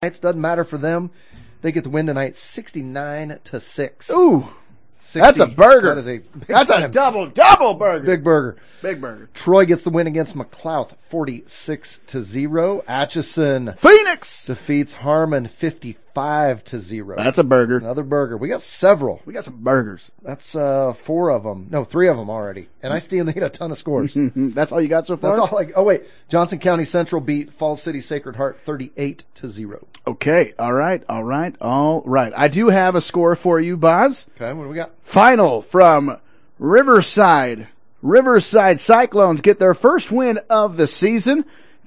It doesn't matter for them. They get the win tonight, 69-6. Ooh, 60, that's a burger. That's a double burger. Big burger. Big burger. Troy gets the win against McLouth, 46-0. Atchison Phoenix defeats Harmon, 55-0. That's a burger. Another burger. We got several. We got some burgers. That's 4 of them. No, 3 of them already. And I still need a ton of scores. That's all you got so far? That's all. Oh wait, Johnson County Central beat Falls City Sacred Heart 38-0. Okay. All right. I do have a score for you, Boz. Okay. What do we got? Final from Riverside. Riverside Cyclones get their first win of the season,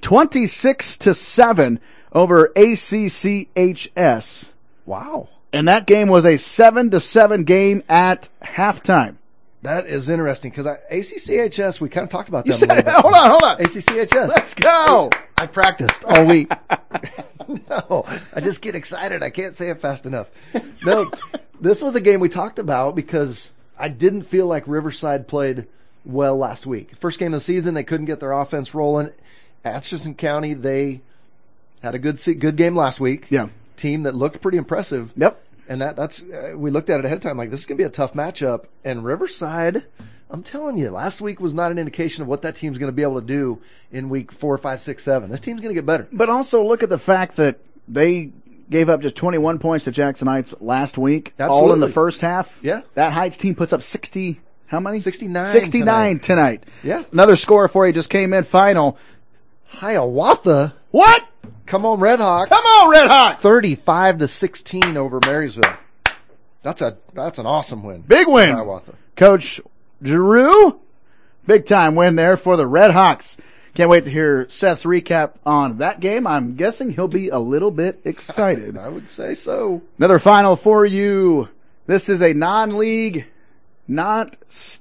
26-7 over ACCHS. Wow. And that game was a 7-7 game at halftime. That is interesting because ACCHS, we kind of talked about them a little bit. Hold on. ACCHS. Let's go. I practiced all week. No, I just get excited. I can't say it fast enough. No, this was a game we talked about because I didn't feel like Riverside played well last week. First game of the season, they couldn't get their offense rolling. Atchison County, they had a good game last week. Yeah. Team that looked pretty impressive. Yep. And that's we looked at it ahead of time like this is going to be a tough matchup. And Riverside, I'm telling you, last week was not an indication of what that team's going to be able to do in week 4, 5, 6, 7. This team's going to get better. But also look at the fact that they gave up just 21 points to Jackson Heights last week. Absolutely. All in the first half. Yeah. That Heights team puts up 60. How many? 69. 69 tonight. Yeah. Another score for you just came in. Final. Hiawatha. What? Come on, Red Hawks. Come on, Red Hawks. 35-16 over Marysville. That's an awesome win. Big win. Hiawatha. Coach Drew, big time win there for the Red Hawks. Can't wait to hear Seth's recap on that game. I'm guessing he'll be a little bit excited. I would say so. Another final for you. This is a non-league, not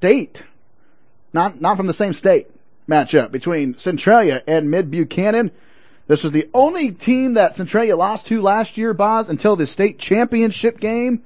from the same state matchup between Centralia and Mid-Buchanan. This was the only team that Centralia lost to last year, Boz, until the state championship game.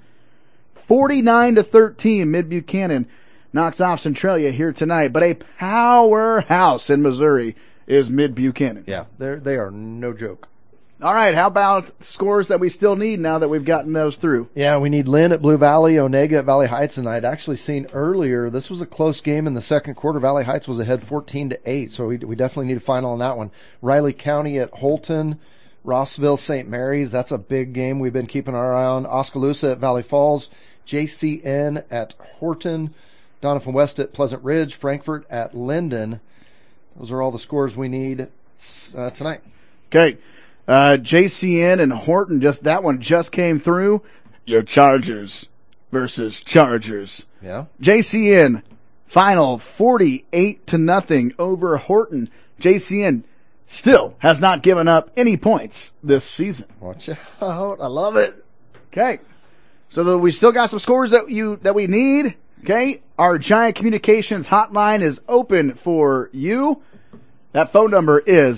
49-13, Mid-Buchanan knocks off Centralia here tonight. But a powerhouse in Missouri is Mid-Buchanan. Yeah, they are no joke. All right, how about scores that we still need now that we've gotten those through? Yeah, we need Lynn at Blue Valley, Onega at Valley Heights, and I'd actually seen earlier this was a close game in the second quarter. Valley Heights was ahead 14-8, so we definitely need a final on that one. Riley County at Holton, Rossville, St. Mary's, that's a big game we've been keeping our eye on. Oskaloosa at Valley Falls, JCN at Horton, Donovan West at Pleasant Ridge, Frankfort at Linden. Those are all the scores we need tonight. Okay. JCN and Horton, that one just came through. Your Chargers versus Chargers. Yeah. JCN final 48-0 over Horton. JCN still has not given up any points this season. Watch out! I love it. Okay, so we still got some scores that we need. Okay, our Giant Communications hotline is open for you. That phone number is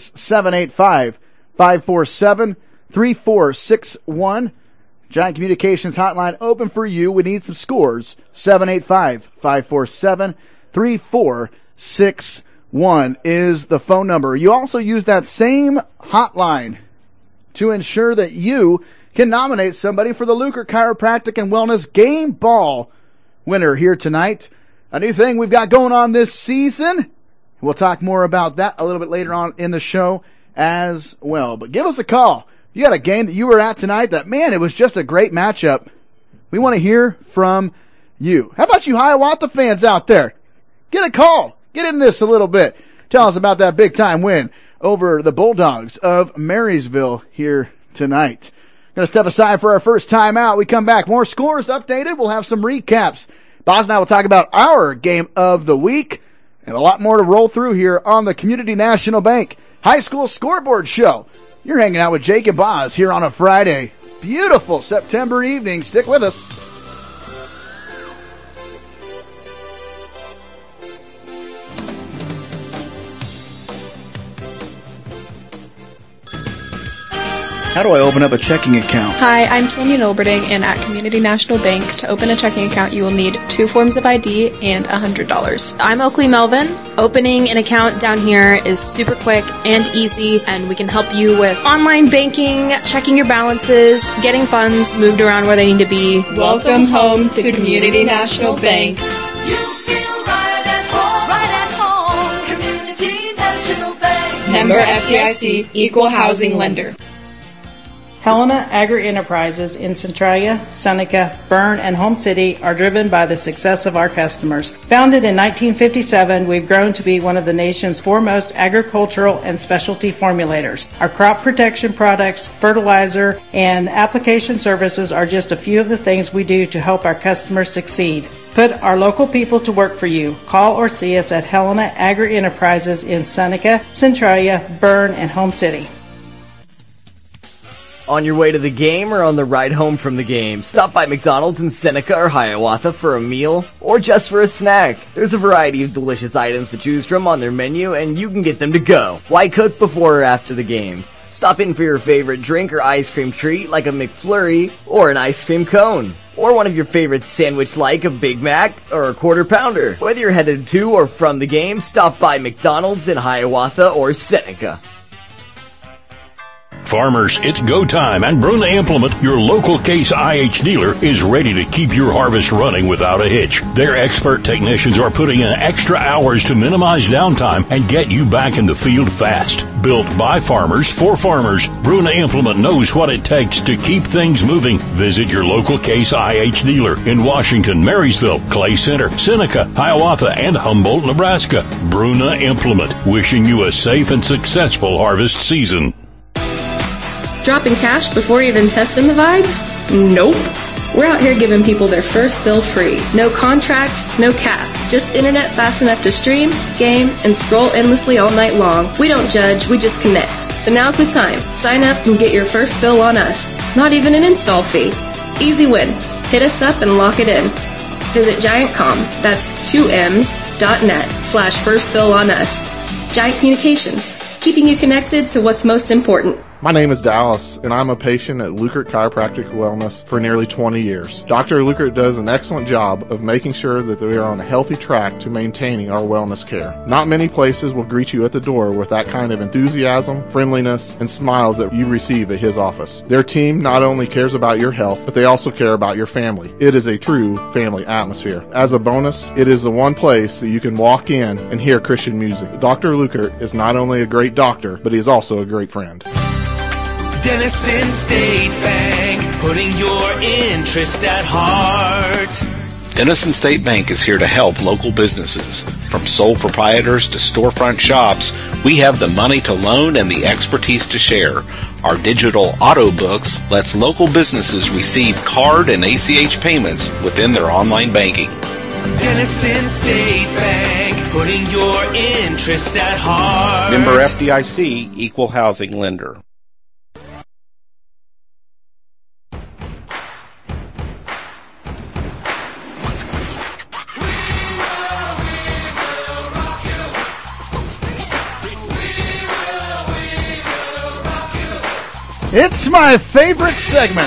785-547-3461. Giant Communications hotline open for you. We need some scores. 785-547-3461 is the phone number. You also use that same hotline to ensure that you can nominate somebody for the Luker Chiropractic and Wellness Game Ball winner here tonight. A new thing we've got going on this season. We'll talk more about that a little bit later on in the show as well. But give us a call. If you got a game that you were at tonight that, man, it was just a great matchup. We want to hear from you. How about you Hiawatha fans out there? Get a call. Get in this a little bit. Tell us about that big-time win over the Bulldogs of Marysville here tonight. Going to step aside for our first time out. We come back. More scores updated. We'll have some recaps. Boz and I will talk about our game of the week and a lot more to roll through here on the Community National Bank High School Scoreboard Show. You're hanging out with Jake and Boz here on a Friday. Beautiful September evening. Stick with us. How do I open up a checking account? Hi, I'm Canyon Olberding, and at Community National Bank, to open a checking account, you will need 2 forms of ID and $100. I'm Oakley Melvin. Opening an account down here is super quick and easy, and we can help you with online banking, checking your balances, getting funds moved around where they need to be. Welcome home to Community National Bank. You feel right at home, Community National Bank. Member FDIC, Equal Housing Lender. Helena Agri-Enterprises in Centralia, Seneca, Berne, and Home City are driven by the success of our customers. Founded in 1957, we've grown to be one of the nation's foremost agricultural and specialty formulators. Our crop protection products, fertilizer, and application services are just a few of the things we do to help our customers succeed. Put our local people to work for you. Call or see us at Helena Agri-Enterprises in Seneca, Centralia, Berne, and Home City. On your way to the game or on the ride home from the game, stop by McDonald's in Seneca or Hiawatha for a meal or just for a snack. There's a variety of delicious items to choose from on their menu, and you can get them to go. Why cook before or after the game? Stop in for your favorite drink or ice cream treat like a McFlurry or an ice cream cone. Or one of your favorite sandwich like a Big Mac or a Quarter Pounder. Whether you're headed to or from the game, stop by McDonald's in Hiawatha or Seneca. Farmers, it's go time, and Bruna Implement, your local Case IH dealer, is ready to keep your harvest running without a hitch. Their expert technicians are putting in extra hours to minimize downtime and get you back in the field fast. Built by farmers for farmers, Bruna Implement knows what it takes to keep things moving. Visit your local Case IH dealer in Washington, Marysville, Clay Center, Seneca, Hiawatha, and Humboldt, Nebraska. Bruna Implement, wishing you a safe and successful harvest season. Dropping cash before even testing the vibes? Nope. We're out here giving people their first bill free. No contracts, no caps. Just internet fast enough to stream, game, and scroll endlessly all night long. We don't judge, we just connect. So now's the time. Sign up and get your first bill on us. Not even an install fee. Easy win. Hit us up and lock it in. Visit GiantCom, that's 2ms.net/first bill on us. Giant Communications, keeping you connected to what's most important. My name is Dallas, and I'm a patient at Lukert Chiropractic Wellness for nearly 20 years. Dr. Lukert does an excellent job of making sure that we are on a healthy track to maintaining our wellness care. Not many places will greet you at the door with that kind of enthusiasm, friendliness, and smiles that you receive at his office. Their team not only cares about your health, but they also care about your family. It is a true family atmosphere. As a bonus, it is the one place that you can walk in and hear Christian music. Dr. Lukert is not only a great doctor, but he is also a great friend. Denison State Bank, putting your interest at heart. Denison State Bank is here to help local businesses. From sole proprietors to storefront shops, we have the money to loan and the expertise to share. Our digital auto books lets local businesses receive card and ACH payments within their online banking. Denison State Bank, putting your interest at heart. Member FDIC, Equal Housing Lender. It's my favorite segment.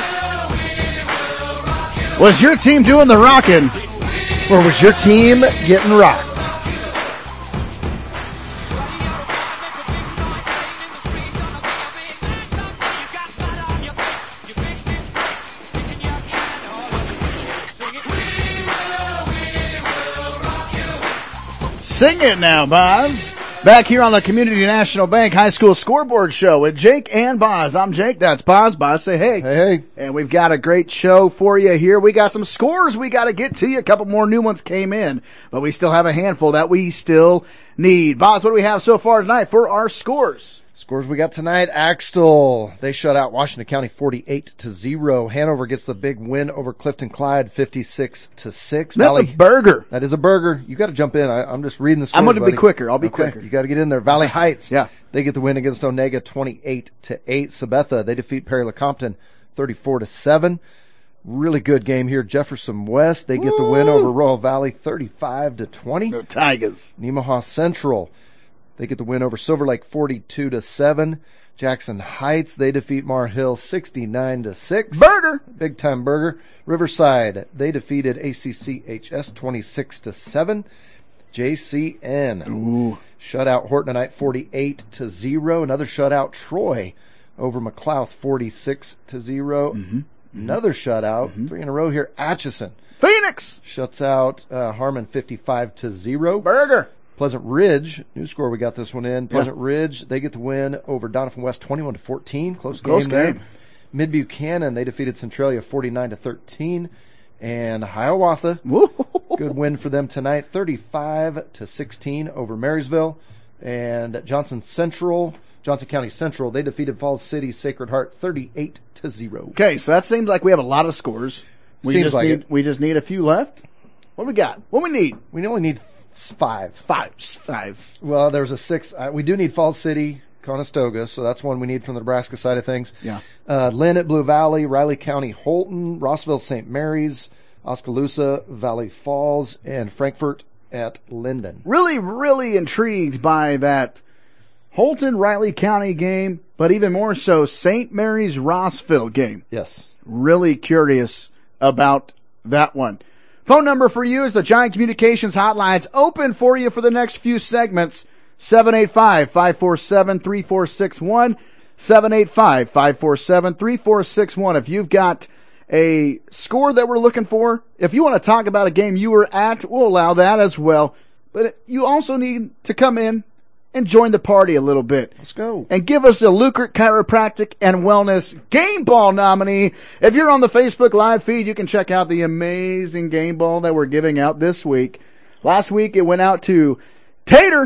Was your team doing the rockin'? Or was your team getting rocked? Sing it now, Boz. Back here on the Community National Bank High School Scoreboard Show with Jake and Boz. I'm Jake, that's Boz. Boz, say hey. Hey. And we've got a great show for you here. We got some scores we got to get to you. A couple more new ones came in, but we still have a handful that we still need. Boz, what do we have so far tonight for our scores? Scores we got tonight, Axtell, they shut out Washington County 48-0. Hanover gets the big win over Clifton Clyde 56-6. That's a burger. That is a burger. You got to jump in. I'm just reading the scores. I'm going to be quicker. I'll be okay. quicker. You got to get in there. Valley Heights, yeah, they get the win against Onega 28-8. Sabetha, they defeat Perry LeCompton 34-7. Really good game here. Jefferson West, they get the win over Royal Valley 35-20. The Tigers. Nemaha Central, they get the win over Silver Lake 42-7. Jackson Heights, they defeat Mar Hill 69-6. Burger! Big time burger. Riverside, they defeated ACCHS 26-7. JCN. Ooh. Shutout Horton tonight 48-0. Another shutout Troy over McLouth 46-0. Another shutout, 3 in a row here. Atchison. Phoenix Shuts out Harmon 55-0. Burger. Pleasant Ridge, new score, we got this one in. Pleasant Ridge, they get the win over Donovan West 21-14. Close game there. Mid Buchanan, they defeated Centralia 49-13. And Hiawatha, good win for them tonight, 35-16 over Marysville. And Johnson County Central, they defeated Falls City Sacred Heart 38-0. Okay, so that seems like we have a lot of scores. We just need a few left. What we got? What we need? We only need 5. Five. Well, there's a 6. We do need Falls City, Conestoga, so that's one we need from the Nebraska side of things. Yeah. Lynn at Blue Valley, Riley County, Holton, Rossville, St. Mary's, Oskaloosa, Valley Falls, and Frankfort at Linden. Really, really intrigued by that Holton Riley County game, but even more so St. Mary's Rossville game. Yes. Really curious about that one. Phone number for you is the Giant Communications hotline. It's open for you for the next few segments. 785-547-3461. 785-547-3461. If you've got a score that we're looking for, if you want to talk about a game you were at, we'll allow that as well. But you also need to come in and join the party a little bit. Let's go. And give us a Lukert Chiropractic and Wellness Game Ball nominee. If you're on the Facebook Live feed, you can check out the amazing game ball that we're giving out this week. Last week it went out to Tatum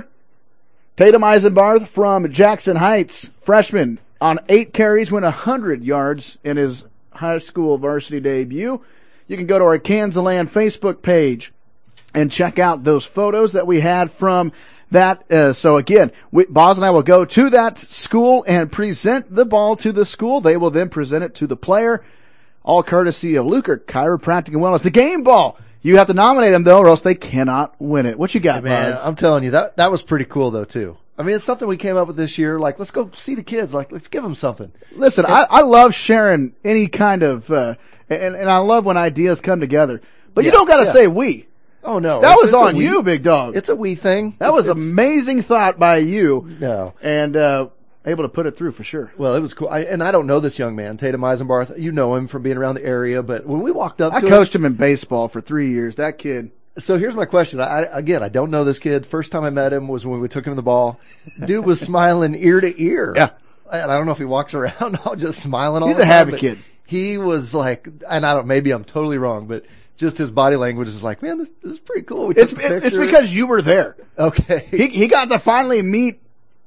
Eisenbarth from Jackson Heights, freshman. On 8 carries, went 100 yards in his high school varsity debut. You can go to our Kansas Facebook page and check out those photos that we had from that. So again, Boz and I will go to that school and present the ball to the school. They will then present it to the player, all courtesy of Lukert Chiropractic and Wellness. The game ball. You have to nominate them, though, or else they cannot win it. What you got, man? Boz? I'm telling you, that was pretty cool, though, too. I mean, it's something we came up with this year. Like, let's go see the kids. Like, let's give them something. Listen, I love sharing any kind of, and I love when ideas come together. But you don't got to say we. Oh, no. That was on you, big dog. It's a we thing. That was amazing thought by you. No. And able to put it through for sure. Well, it was cool. And I don't know this young man, Tatum Eisenbarth. You know him from being around the area. But when we walked up to him. I coached him in baseball for 3 years. That kid. So here's my question. I don't know this kid. First time I met him was when we took him the ball. Dude was smiling ear to ear. Yeah. And I don't know if he walks around all just smiling all the time. He's a happy kid. He was like, and maybe I'm totally wrong, but just his body language is like, man, this is pretty cool. It's because you were there. Okay. He got to finally meet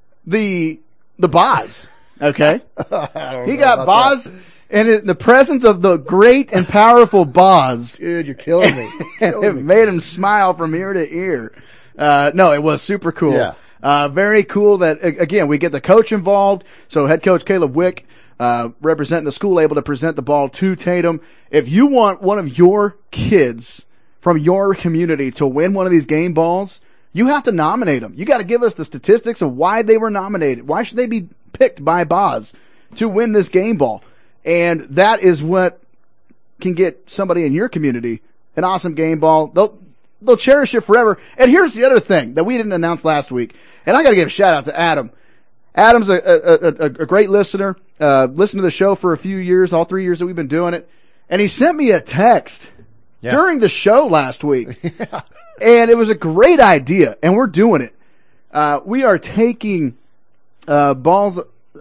the Boz. Okay. He got Boz, and in the presence of the great and powerful Boz. Dude, you're killing me. It made him smile from ear to ear. No, it was super cool. Yeah. Very cool that, again, we get the coach involved. So head coach Caleb Wick, representing the school, able to present the ball to Tatum. If you want one of your kids from your community to win one of these game balls, you have to nominate them. You got to give us the statistics of why they were nominated. Why should they be picked by Boz to win this game ball? And that is what can get somebody in your community an awesome game ball. They'll cherish it forever. And here's the other thing that we didn't announce last week. And I got to give a shout out to Adam. Adam's a great listener. Listened to the show for a few years, all 3 years that we've been doing it. And he sent me a text during the show last week. And it was a great idea, and we're doing it. We are taking balls,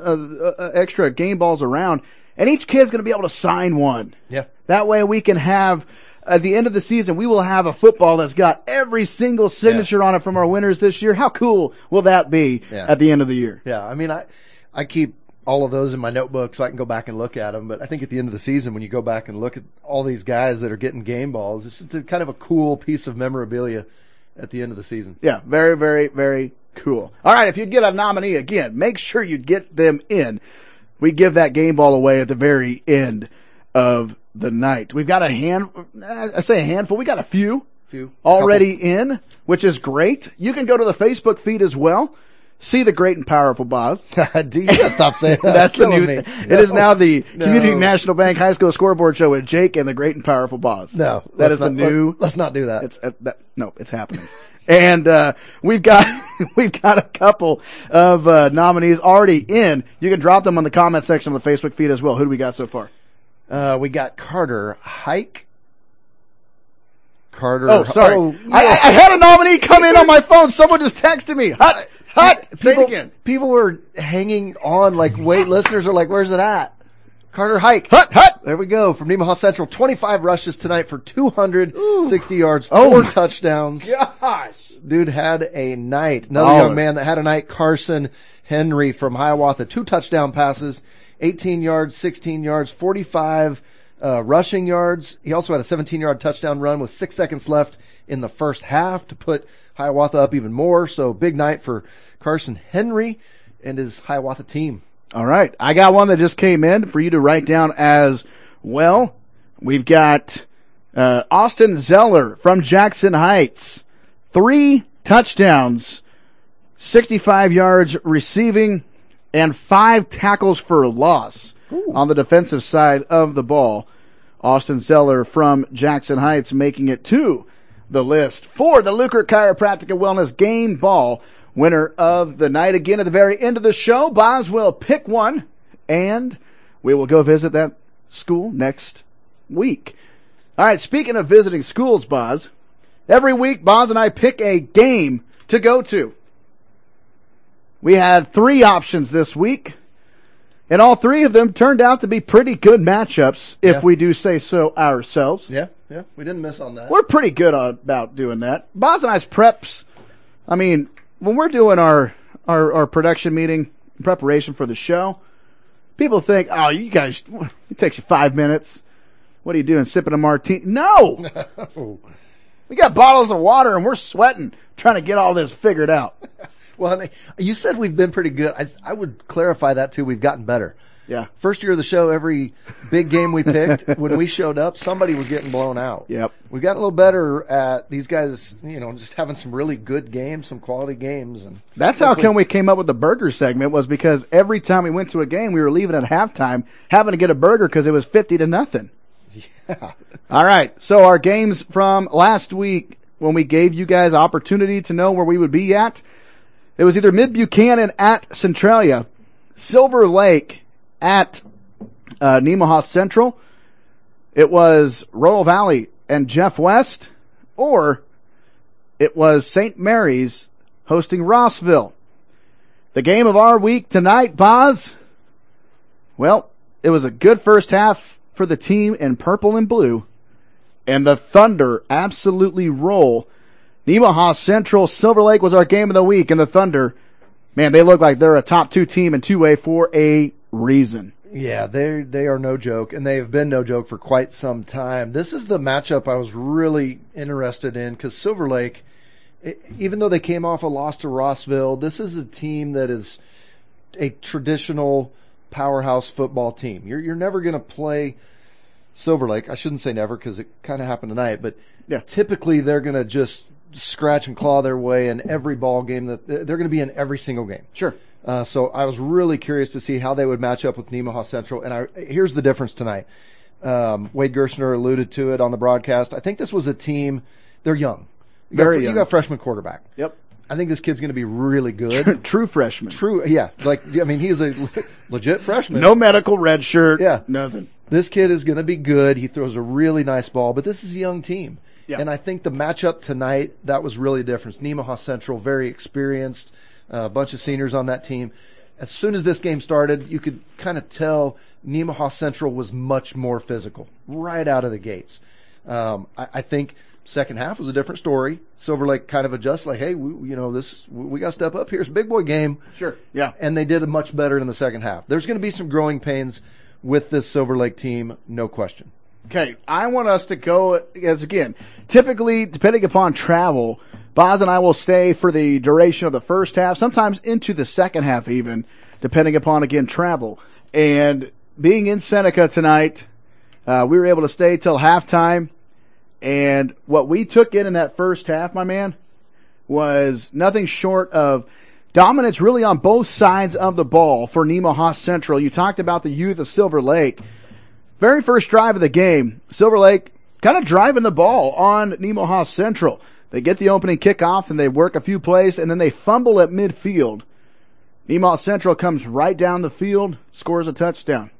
extra game balls around, and each kid's going to be able to sign one. Yeah. That way we can have, at the end of the season, we will have a football that's got every single signature on it from our winners this year. How cool will that be at the end of the year? Yeah, I mean, I keep all of those in my notebook so I can go back and look at them. But I think at the end of the season, when you go back and look at all these guys that are getting game balls, it's kind of a cool piece of memorabilia at the end of the season. Yeah, very, very, very cool. All right, if you get a nominee again, make sure you get them in. We give that game ball away at the very end of the night. We've got a handful. We got a few already in, which is great. You can go to the Facebook feed as well. see the great and powerful Boz. Do you stop saying that? That's the new. Me. It is now the Community National Bank High School Scoreboard Show with Jake and the great and powerful Boz. No, that is the new. Let's not do that. No, it's happening. And we've got a couple of nominees already in. You can drop them on the comment section of the Facebook feed as well. Who do we got so far? We got Carter Hike. Carter. Oh, sorry. Oh, yeah. I had a nominee come in on my phone. Someone just texted me. Hut. Say it again. People were hanging on like listeners are like, where's it at? Carter Hike. Hut. There we go. From Nemaha Central. 25 rushes tonight for 260 yards, 4 touchdowns. Gosh. Dude had a night. Another young man that had a night, Carson Henry from Hiawatha. 2 touchdown passes, 18 yards, 16 yards, 45 rushing yards. He also had a 17-yard touchdown run with 6 seconds left in the first half to put Hiawatha up even more. So big night for Carson Henry and his Hiawatha team. All right. I got one that just came in for you to write down as well. We've got Austin Zeller from Jackson Heights. 3 touchdowns, 65 yards receiving, and 5 tackles for loss. Ooh. On the defensive side of the ball. Austin Zeller from Jackson Heights making it to the list for the Lukert Chiropractic and Wellness Game Ball winner of the night. Again, at the very end of the show, Boz will pick one, and we will go visit that school next week. All right, speaking of visiting schools, Boz, every week Boz and I pick a game to go to. We had 3 options this week, and all 3 of them turned out to be pretty good matchups, if we do say so ourselves. Yeah, we didn't miss on that. We're pretty good about doing that. Boz and I's preps, I mean, when we're doing our production meeting, preparation for the show, people think, oh, you guys, it takes you 5 minutes. What are you doing, sipping a martini? No! We got bottles of water, and we're sweating trying to get all this figured out. Well, you said we've been pretty good. I would clarify that, too. We've gotten better. Yeah. First year of the show, every big game we picked, when we showed up, somebody was getting blown out. Yep. We've gotten a little better at these guys, just having some really good games, some quality games. And that's how come we came up with the burger segment, was because every time we went to a game, we were leaving at halftime, having to get a burger because it was 50-0. Yeah. All right. So our games from last week, when we gave you guys opportunity to know where we would be at, it was either Mid-Buchanan at Centralia, Silver Lake at Nemaha Central, it was Royal Valley and Jeff West, or it was St. Mary's hosting Rossville. The game of our week tonight, Boz, well, it was a good first half for the team in purple and blue, and the Thunder absolutely roll. Nemaha Central, Silver Lake was our game of the week, and the Thunder, man, they look like they're a top 2 team in 2A for a reason. Yeah, they are no joke, and they have been no joke for quite some time. This is the matchup I was really interested in, because Silver Lake, even though they came off a loss to Rossville, this is a team that is a traditional powerhouse football team. You're never going to play Silver Lake. I shouldn't say never, because it kind of happened tonight, but typically they're going to just scratch and claw their way in every ball game. That they're going to be in every single game. Sure. So I was really curious to see how they would match up with Nemaha Central. And here's the difference tonight. Wade Gerstner alluded to it on the broadcast. I think this was a team, they're young. Very young. You got freshman quarterback. Yep. I think this kid's going to be really good. True freshman. True, yeah. He's a legit freshman. No medical red shirt. Yeah. Nothing. This kid is going to be good. He throws a really nice ball, but this is a young team. Yeah. And I think the matchup tonight, that was really the difference. Nemaha Central, very experienced, a bunch of seniors on that team. As soon as this game started, you could kind of tell Nemaha Central was much more physical right out of the gates. I think second half was a different story. Silver Lake kind of adjusts, like, hey, we got to step up here. It's a big boy game. Sure, yeah. And they did much better in the second half. There's going to be some growing pains with this Silver Lake team, no question. Okay, I want us to go, as again, typically, depending upon travel, Boz and I will stay for the duration of the first half, sometimes into the second half even, depending upon, again, travel. And being in Seneca tonight, we were able to stay till halftime, and what we took in that first half, my man, was nothing short of Dominance really on both sides of the ball for Nemaha Central. You talked about the youth of Silver Lake. Very first drive of the game, Silver Lake kind of driving the ball on Nemaha Central. They get the opening kickoff, and they work a few plays, and then they fumble at midfield. Nemaha Central comes right down the field, scores a touchdown.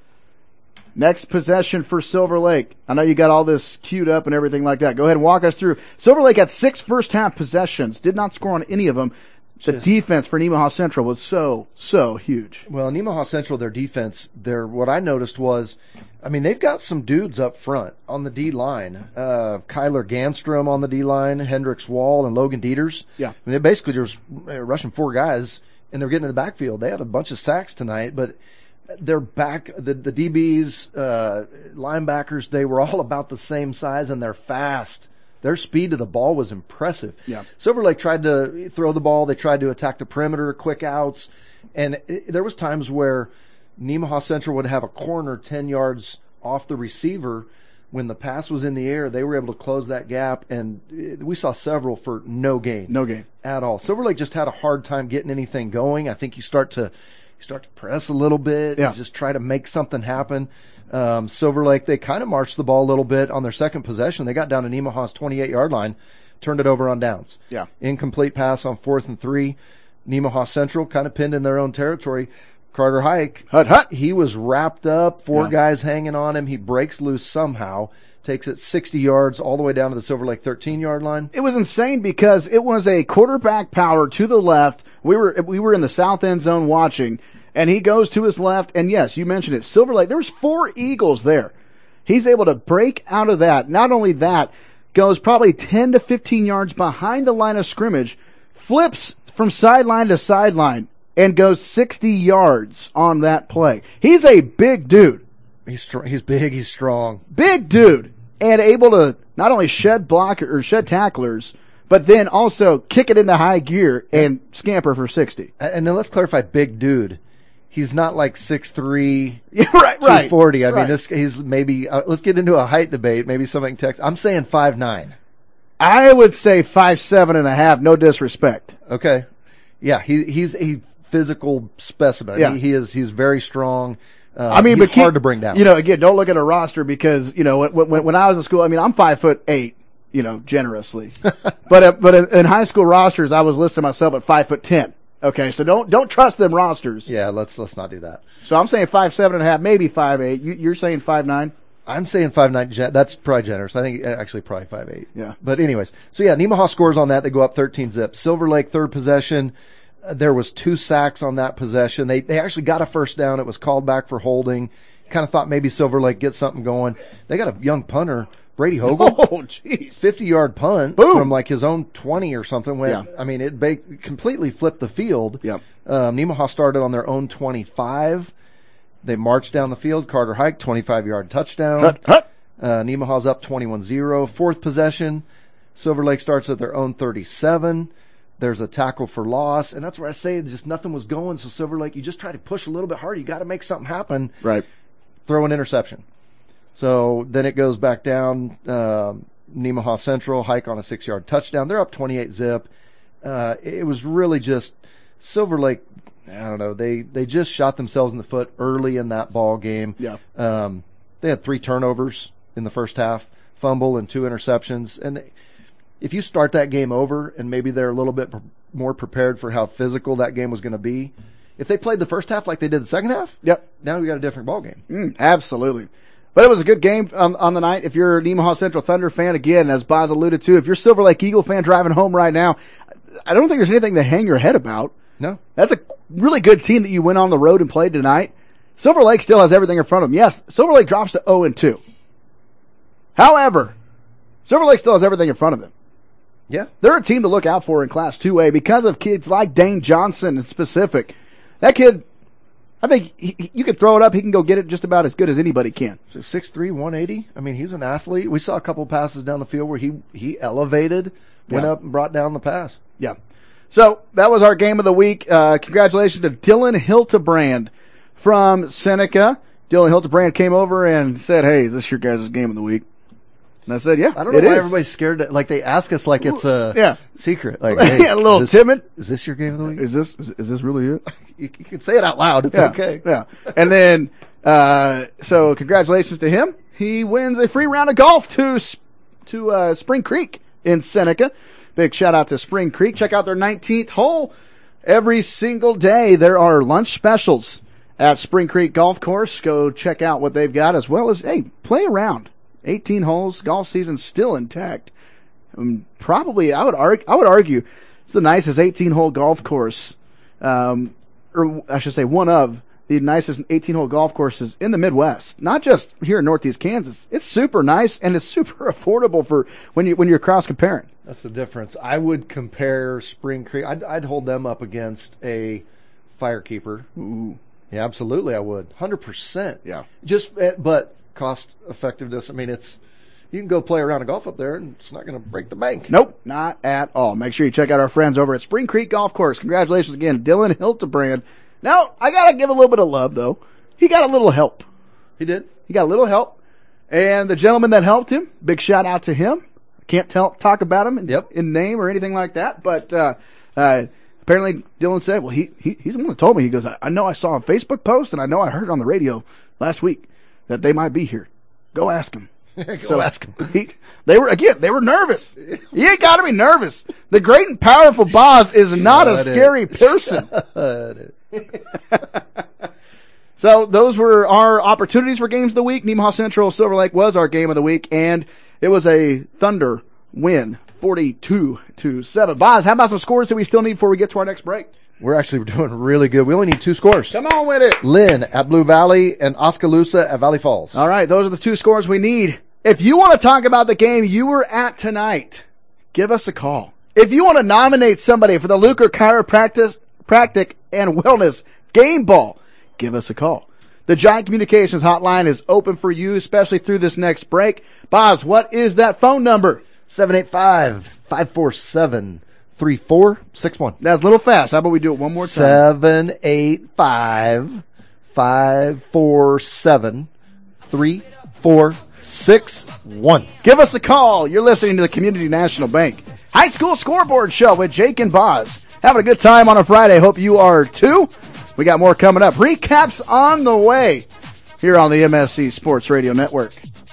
Next possession for Silver Lake. I know you got all this queued up and everything like that. Go ahead and walk us through. Silver Lake had 6 first-half possessions, did not score on any of them. The defense for Nemaha Central was so huge. Well, Nemaha Central, their defense, what I noticed was, I mean, they've got some dudes up front on the D-line. Kyler Ganstrom on the D-line, Hendricks Wall, and Logan Dieters. Yeah. I mean, they basically just rushing 4 guys, and they're getting in the backfield. They had a bunch of sacks tonight, but they're back. The DBs, linebackers, they were all about the same size, and they're fast. Their speed to the ball was impressive. Yeah. Silver Lake tried to throw the ball. They tried to attack the perimeter, quick outs. And there was times where Nemaha Central would have a corner 10 yards off the receiver. When the pass was in the air, they were able to close that gap, and we saw several for no gain. No gain. At all. Silver Lake just had a hard time getting anything going. I think you start to press a little bit, yeah, and just try to make something happen. Silver Lake, they kind of marched the ball a little bit on their second possession. They got down to Nemaha's 28-yard line, turned it over on downs. Yeah. Incomplete pass on 4th and 3. Nemaha Central kind of pinned in their own territory. Carter Hike, he was wrapped up, 4 guys hanging on him. He breaks loose somehow, takes it 60 yards all the way down to the Silver Lake 13-yard line. It was insane because it was a quarterback power to the left. We were in the south end zone watching, and he goes to his left, and yes, you mentioned it, Silver Lake, there was 4 Eagles there. He's able to break out of that. Not only that, goes probably 10 to 15 yards behind the line of scrimmage, flips from sideline to sideline, and goes 60 yards on that play. He's a big dude. He's big, he's strong. Big dude, and able to not only shed tacklers, but then also kick it into high gear and scamper for 60. And then let's clarify, big dude. He's not like 6'3", right, 240. I right. mean, he's maybe. Let's get into a height debate. Maybe somebody can text. I'm saying 5'9". I would say 5'7.5". No disrespect. Okay. Yeah, he's a physical specimen. Yeah. He's very strong. But hard to bring down. Again, don't look at a roster because when I was in school, I mean, I'm 5'8". Generously, but in high school rosters, I was listing myself at 5'10". Okay, so don't trust them rosters. Yeah, let's not do that. So I'm saying 5'7.5", maybe 5'8". You're saying 5'9"? I'm saying 5'9". That's probably generous. I think actually probably 5'8". Yeah. But anyways, so yeah, Nemaha scores on that. They go up 13-zip. Silver Lake, third possession. There was 2 sacks on that possession. They actually got a first down. It was called back for holding. Kind of thought maybe Silver Lake get something going. They got a young punter, Brady Hogle. Oh, jeez. 50-yard punt. Boom. From like his own 20 or something. I mean, it completely flipped the field. Yep. Nemaha started on their own 25. They marched down the field. Carter Hike, 25-yard touchdown. Nemaha's up 21-0. Fourth possession. Silver Lake starts at their own 37. There's a tackle for loss, and that's where I say just nothing was going. So Silver Lake, you just try to push a little bit harder. You got to make something happen. Right. Throw an interception. So then it goes back down. Nemaha Central, Hike on a 6-yard touchdown. They're up 28-zip. It was really just Silver Lake. I don't know. They just shot themselves in the foot early in that ball game. Yeah. They had 3 turnovers in the first half, fumble and 2 interceptions, and if you start that game over and maybe they're a little bit more prepared for how physical that game was going to be, if they played the first half like they did the second half, yep, now we got a different ball game. Absolutely. But it was a good game on the night. If you're a Nemaha Central Thunder fan, again, as Boz alluded to, if you're a Silver Lake Eagle fan driving home right now, I don't think there's anything to hang your head about. No. That's a really good team that you went on the road and played tonight. Silver Lake still has everything in front of them. Yes, Silver Lake drops to 0-2. However, Silver Lake still has everything in front of them. Yeah. They're a team to look out for in Class 2A because of kids like Dane Johnson in specific. That kid, I think you could throw it up. He can go get it just about as good as anybody can. So 6'3", 180. I mean, he's an athlete. We saw a couple passes down the field where he elevated, went up and brought down the pass. Yeah. So that was our game of the week. Congratulations to Dylan Hiltebrand from Seneca. Dylan Hiltebrand came over and said, "Hey, is this your guys' game of the week?" And I said, yeah, I don't know why everybody's scared. Like they ask us like it's a secret. Like, hey, a little timid. Is this your game of the week? Is this really it? You can say it out loud. It's okay. Yeah. And then, so congratulations to him. He wins a free round of golf to Spring Creek in Seneca. Big shout out to Spring Creek. Check out their 19th hole. Every single day there are lunch specials at Spring Creek Golf Course. Go check out what they've got, as well as, hey, play around. 18 holes, golf season still intact. Probably, I would argue, it's the nicest 18-hole golf course, or I should say one of the nicest 18-hole golf courses in the Midwest. Not just here in Northeast Kansas. It's super nice, and it's super affordable for when you're cross-comparing. That's the difference. I would compare Spring Creek. I'd hold them up against a Firekeeper. Ooh. Yeah, absolutely I would. 100%. Yeah. But cost effectiveness, I mean, you can go play a round of golf up there and it's not going to break the bank. Nope, not at all. Make sure you check out our friends over at Spring Creek Golf Course. Congratulations again, Dylan Hildebrand. Now, I got to give a little bit of love, though. He got a little help. He did? He got a little help. And the gentleman that helped him, big shout out to him. Can't talk about him in name or anything like that, but apparently Dylan said, well, he's the one that told me. He goes, I know I saw a Facebook post and I know I heard on the radio last week that they might be here. Go ask them. Ask them. They were nervous. You ain't got to be nervous. The great and powerful boss is not a scary person. So those were our opportunities for games of the week. Nemaha Central Silver Lake was our game of the week, and it was a Thunder win, 42-7. Boz, how about some scores that we still need before we get to our next break? We're actually doing really good. We only need 2 scores. Come on with it. Lynn at Blue Valley and Oskaloosa at Valley Falls. All right, those are the 2 scores we need. If you want to talk about the game you were at tonight, give us a call. If you want to nominate somebody for the Luker Chiropractic and Wellness Game Ball, give us a call. The Giant Communications hotline is open for you, especially through this next break. Boz, what is that phone number? 785-547-3461. That's a little fast. How about we do it one more time? 785-547-3461. Give us a call. You're listening to the Community National Bank High School Scoreboard Show with Jake and Boz. Having a good time on a Friday. Hope you are too. We got more coming up. Recaps on the way here on the MSC Sports Radio Network.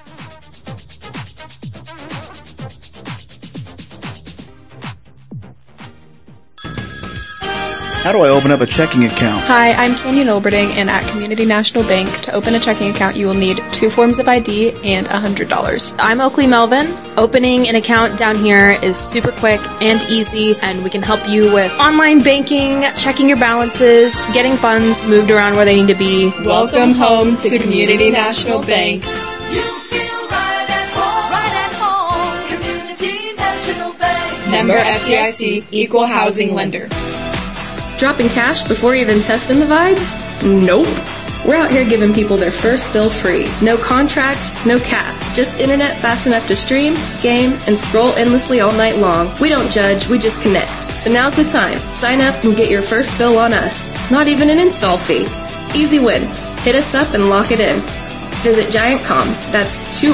How do I open up a checking account? Hi, I'm Canyon Olberding, and at Community National Bank, to open a checking account, you will need 2 forms of ID and $100. I'm Oakley Melvin. Opening an account down here is super quick and easy, and we can help you with online banking, checking your balances, getting funds moved around where they need to be. Welcome home to Community National Bank. You feel right at home. Community National Bank. Member FDIC, Equal Housing Lender. Dropping cash before even testing the vibes? Nope. We're out here giving people their first bill free. No contracts, no caps, just internet fast enough to stream, game, and scroll endlessly all night long. We don't judge, we just connect. So now's the time. Sign up and get your first bill on us. Not even an install fee. Easy win. Hit us up and lock it in. Visit GiantCom, that's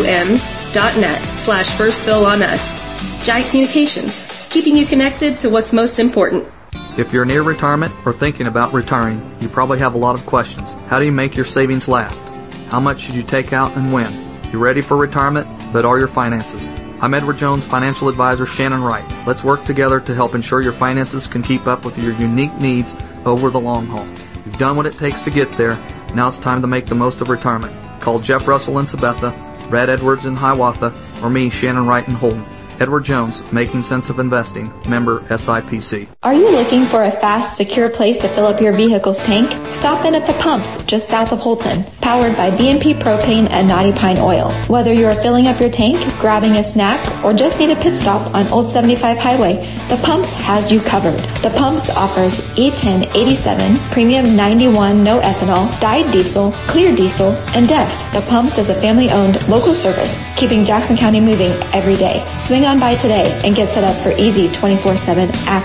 2Ms.net/firstbillonuS. Giant Communications, keeping you connected to what's most important. If you're near retirement or thinking about retiring, you probably have a lot of questions. How do you make your savings last? How much should you take out and when? You're ready for retirement, but are your finances? I'm Edward Jones financial advisor Shannon Wright. Let's work together to help ensure your finances can keep up with your unique needs over the long haul. You've done what it takes to get there. Now it's time to make the most of retirement. Call Jeff Russell in Sabetha, Brad Edwards in Hiawatha, or me, Shannon Wright in Holden. Edward Jones, Making Sense of Investing, member SIPC. Are you looking for a fast, secure place to fill up your vehicle's tank? Stop in at the pumps just south of Holton, powered by BNP Propane and Knotty Pine Oil. Whether you are filling up your tank, grabbing a snack, or just need a pit stop on Old 75 Highway, the Pumps has you covered. The Pumps offers E10 87, Premium 91 no ethanol, dyed diesel, clear diesel, and DEF. The Pumps is a family-owned local service, keeping Jackson County moving every day. Swing on by today and get set up for easy 24/7 access.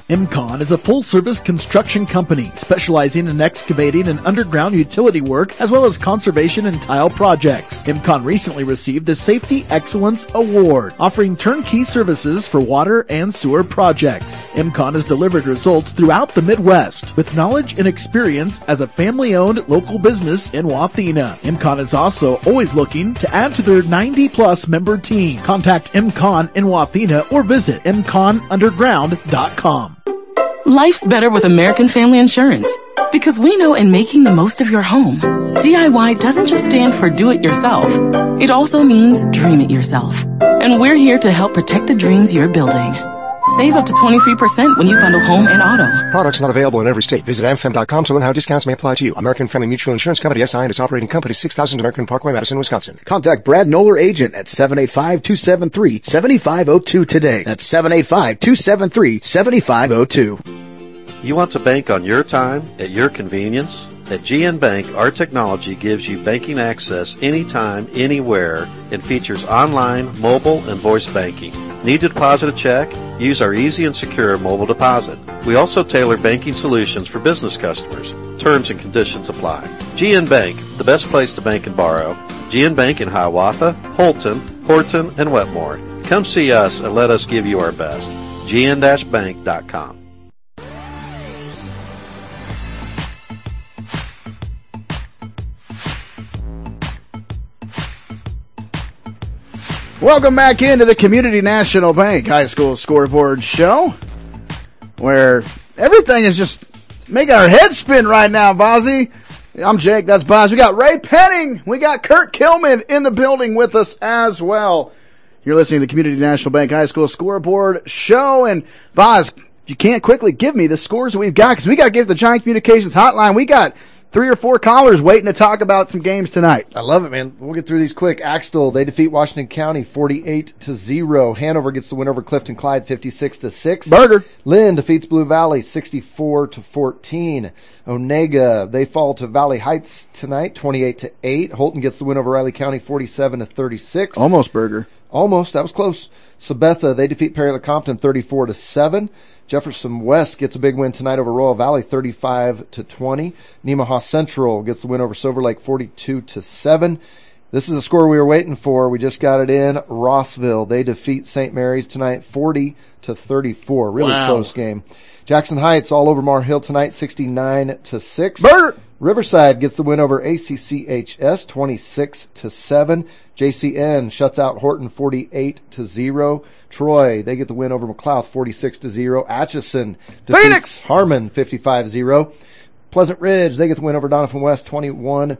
MCON is a full-service construction company specializing in excavating and underground utility work as well as conservation and tile projects. MCON recently received the Safety Excellence Award, offering turnkey services for water and sewer projects. MCON has delivered results throughout the Midwest with knowledge and experience as a family-owned local business in Wathena. MCON is also always looking to add to their 90-plus member team. Contact MCON in Wathena or visit mconunderground.com. Life's better with American Family Insurance. Because we know in making the most of your home, DIY doesn't just stand for do it yourself. It also means dream it yourself. And we're here to help protect the dreams you're building. Save up to 23% when you bundle home and auto. Products not available in every state. Visit amfam.com to learn how discounts may apply to you. American Family Mutual Insurance Company, SI, and its operating company, 6000 American Parkway, Madison, Wisconsin. Contact Brad Noller, agent at 785-273-7502 today. That's 785-273-7502. You want to bank on your time, at your convenience? At GN Bank, our technology gives you banking access anytime, anywhere, and features online, mobile, and voice banking. Need to deposit a check? Use our easy and secure mobile deposit. We also tailor banking solutions for business customers. Terms and conditions apply. GN Bank, the best place to bank and borrow. GN Bank in Hiawatha, Holton, Horton, and Wetmore. Come see us and let us give you our best. gn-bank.com. Welcome back into the Community National Bank High School Scoreboard Show, where everything is just making our heads spin right now, Bozzy. I'm Jake, that's Boz. We got Ray Penning. We got Kurt Kilman in the building with us as well. You're listening to the Community National Bank High School Scoreboard Show, and Boz, you can't quickly give me the scores that we've got, because we got to give the Giant Communications hotline. We got 3 or 4 callers waiting to talk about some games tonight. I love it, man. We'll get through these quick. Axtell, they defeat Washington County 48-0. Hanover gets the win over Clifton Clyde 56-6. Berger. Lynn defeats Blue Valley 64-14. Onega, they fall to Valley Heights tonight 28-8. Holton gets the win over Riley County 47-36. Almost Berger. Almost. That was close. Sabetha, they defeat Perry LeCompton 34-7. Jefferson West gets a big win tonight over Royal Valley, 35-20. Nemaha Central gets the win over Silver Lake, 42-7. This is a score we were waiting for. We just got it in. Rossville, they defeat St. Mary's tonight, 40-34. Really close game. Jackson Heights all over Mar Hill tonight, 69-6. Bert! Riverside gets the win over ACCHS, 26-7. JCN shuts out Horton, 48-0. Troy, they get the win over McLeod, 46-0. Atchison defeats Phoenix Harmon, 55-0. Pleasant Ridge, they get the win over Doniphan West, 21-14.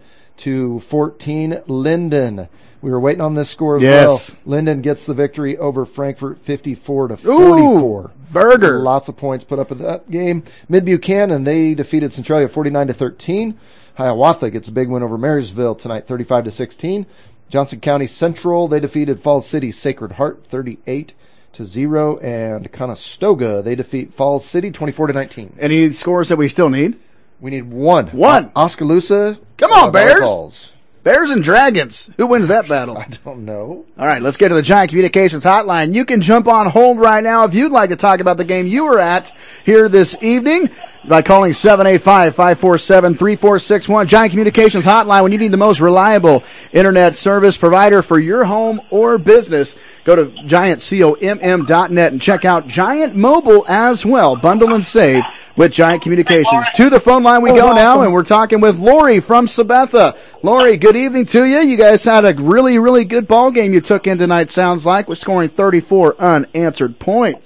Linden, we were waiting on this score as well. Linden gets the victory over Frankfort, 54-44. Ooh, Berger. Lots of points put up in that game. Mid-Buchanan, they defeated Centralia, 49-13. Hiawatha gets a big win over Marysville tonight, 35-16. Johnson County Central, they defeated Falls City Sacred Heart, 38-0. And Conestoga, they defeat Falls City, 24-19. Any scores that we still need? We need one. Oskaloosa. Come on, Bears. Falls. Bears and Dragons. Who wins that battle? I don't know. All right, let's get to the Giant Communications hotline. You can jump on hold right now if you'd like to talk about the game you were at here this evening by calling 785-547-3461. Giant Communications hotline when you need the most reliable internet service provider for your home or business. Go to GiantComm.net and check out Giant Mobile as well. Bundle and save with Giant Communications. To the phone line we go now, and we're talking with Lori from Sabetha. Lori, good evening to you. You guys had a really, really good ball game you took in tonight, sounds like, with scoring 34 unanswered points.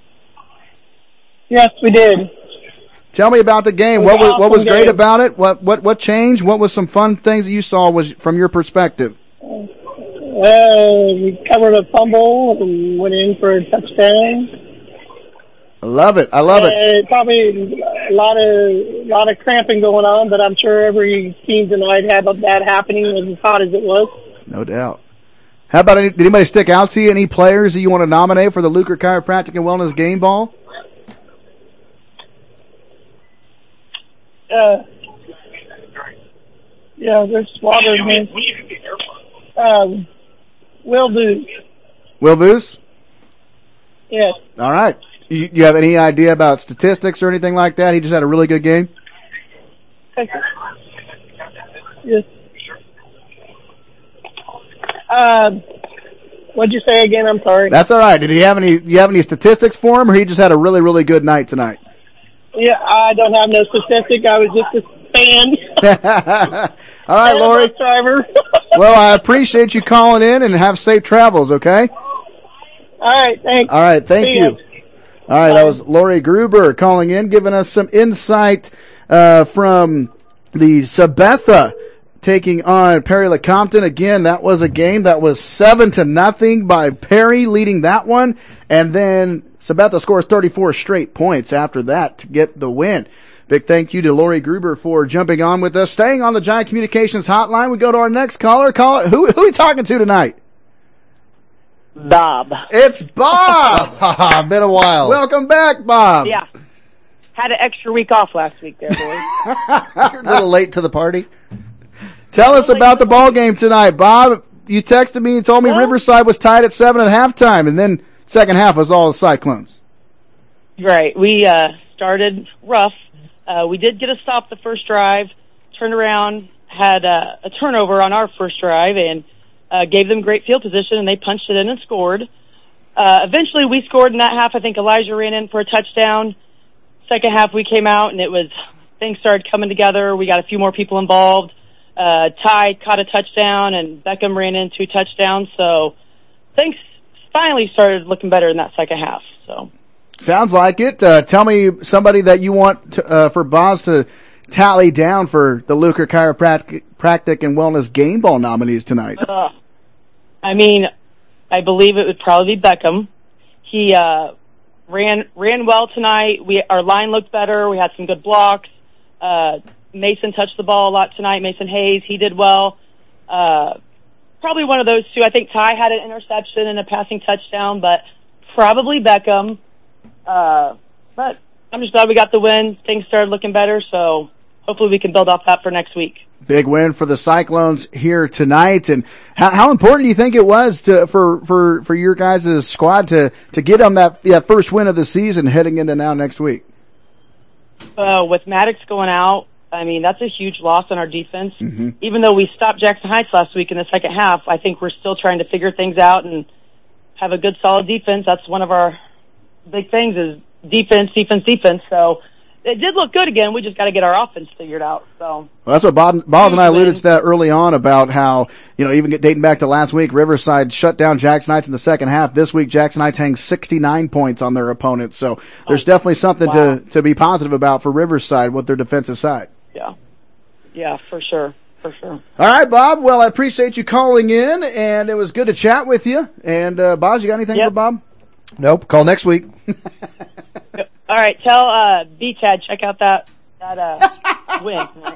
Yes, we did. Tell me about the game. What was great about it? What changed? What was some fun things that you saw was from your perspective? We covered a fumble and went in for a touchdown. I love it. Probably a lot of cramping going on, but I'm sure every team tonight had that happening as hot as it was. No doubt. How about did anybody stick out to you? Any players that you want to nominate for the Luker Chiropractic and Wellness Game Ball? Yeah, there's water in here. Will Booth. Will Booth? Yes. All right. You have any idea about statistics or anything like that? He just had a really good game? Yes. What'd you say again? I'm sorry. That's all right. Did he have any? Do you have any statistics for him, or he just had a really, really good night tonight? Yeah, I don't have no statistic. I was just a fan. All right, Lori. Bus driver. Well, I appreciate you calling in, and have safe travels, okay? All right, thanks. All right, thank See you. ya. All right, that was Lori Gruber calling in, giving us some insight from the Sabetha taking on Perry Lecompton. Again, that was a game that was 7-0 by Perry leading that one, and then Sabetha scores 34 straight points after that to get the win. Big thank you to Lori Gruber for jumping on with us. Staying on the Giant Communications hotline, we go to our next caller. Who are we talking to tonight? Bob. It's Bob! Been a while. Welcome back, Bob. Yeah. Had an extra week off last week there, boys. You're a little late to the party. Tell us about the ball game tonight, Bob. You texted me and told me Riverside was tied at 7 at halftime, and then second half was all the Cyclones. Right. We started rough. We did get a stop the first drive, turned around, had a turnover on our first drive, and gave them great field position, and they punched it in and scored. Eventually, we scored in that half. I think Elijah ran in for a touchdown. Second half, we came out, and things started coming together. We got a few more people involved. Ty caught a touchdown, and Beckham ran in 2 touchdowns. So things finally started looking better in that second half. So sounds like it. Tell me somebody that you want for Boz to tally down for the Luker Chiropractic and Wellness Game Ball nominees tonight. I mean, I believe it would probably be Beckham. He ran well tonight. Our line looked better. We had some good blocks. Mason touched the ball a lot tonight. Mason Hayes, he did well. Probably one of those two. I think Ty had an interception and a passing touchdown, but probably Beckham. But I'm just glad we got the win. Things started looking better, so hopefully we can build off that for next week. Big win for the Cyclones here tonight. And how important do you think it was for your guys' squad to get on that first win of the season heading into now next week? With Maddox going out, I mean, that's a huge loss on our defense. Mm-hmm. Even though we stopped Jackson Heights last week in the second half, I think we're still trying to figure things out and have a good, solid defense. That's one of our big things is defense. So it did look good again. We just got to get our offense figured out. So well, that's what Bob and I alluded to that early on about how, even dating back to last week, Riverside shut down Jackson Heights in the second half. This week, Jackson Heights hangs 69 points on their opponents. So there's definitely something to be positive about for Riverside with their defensive side. Yeah, for sure. All right, Bob. Well, I appreciate you calling in, and it was good to chat with you. And, Boz, you got anything for Bob? Nope. Call next week. All right, tell B-Tad, check out that win.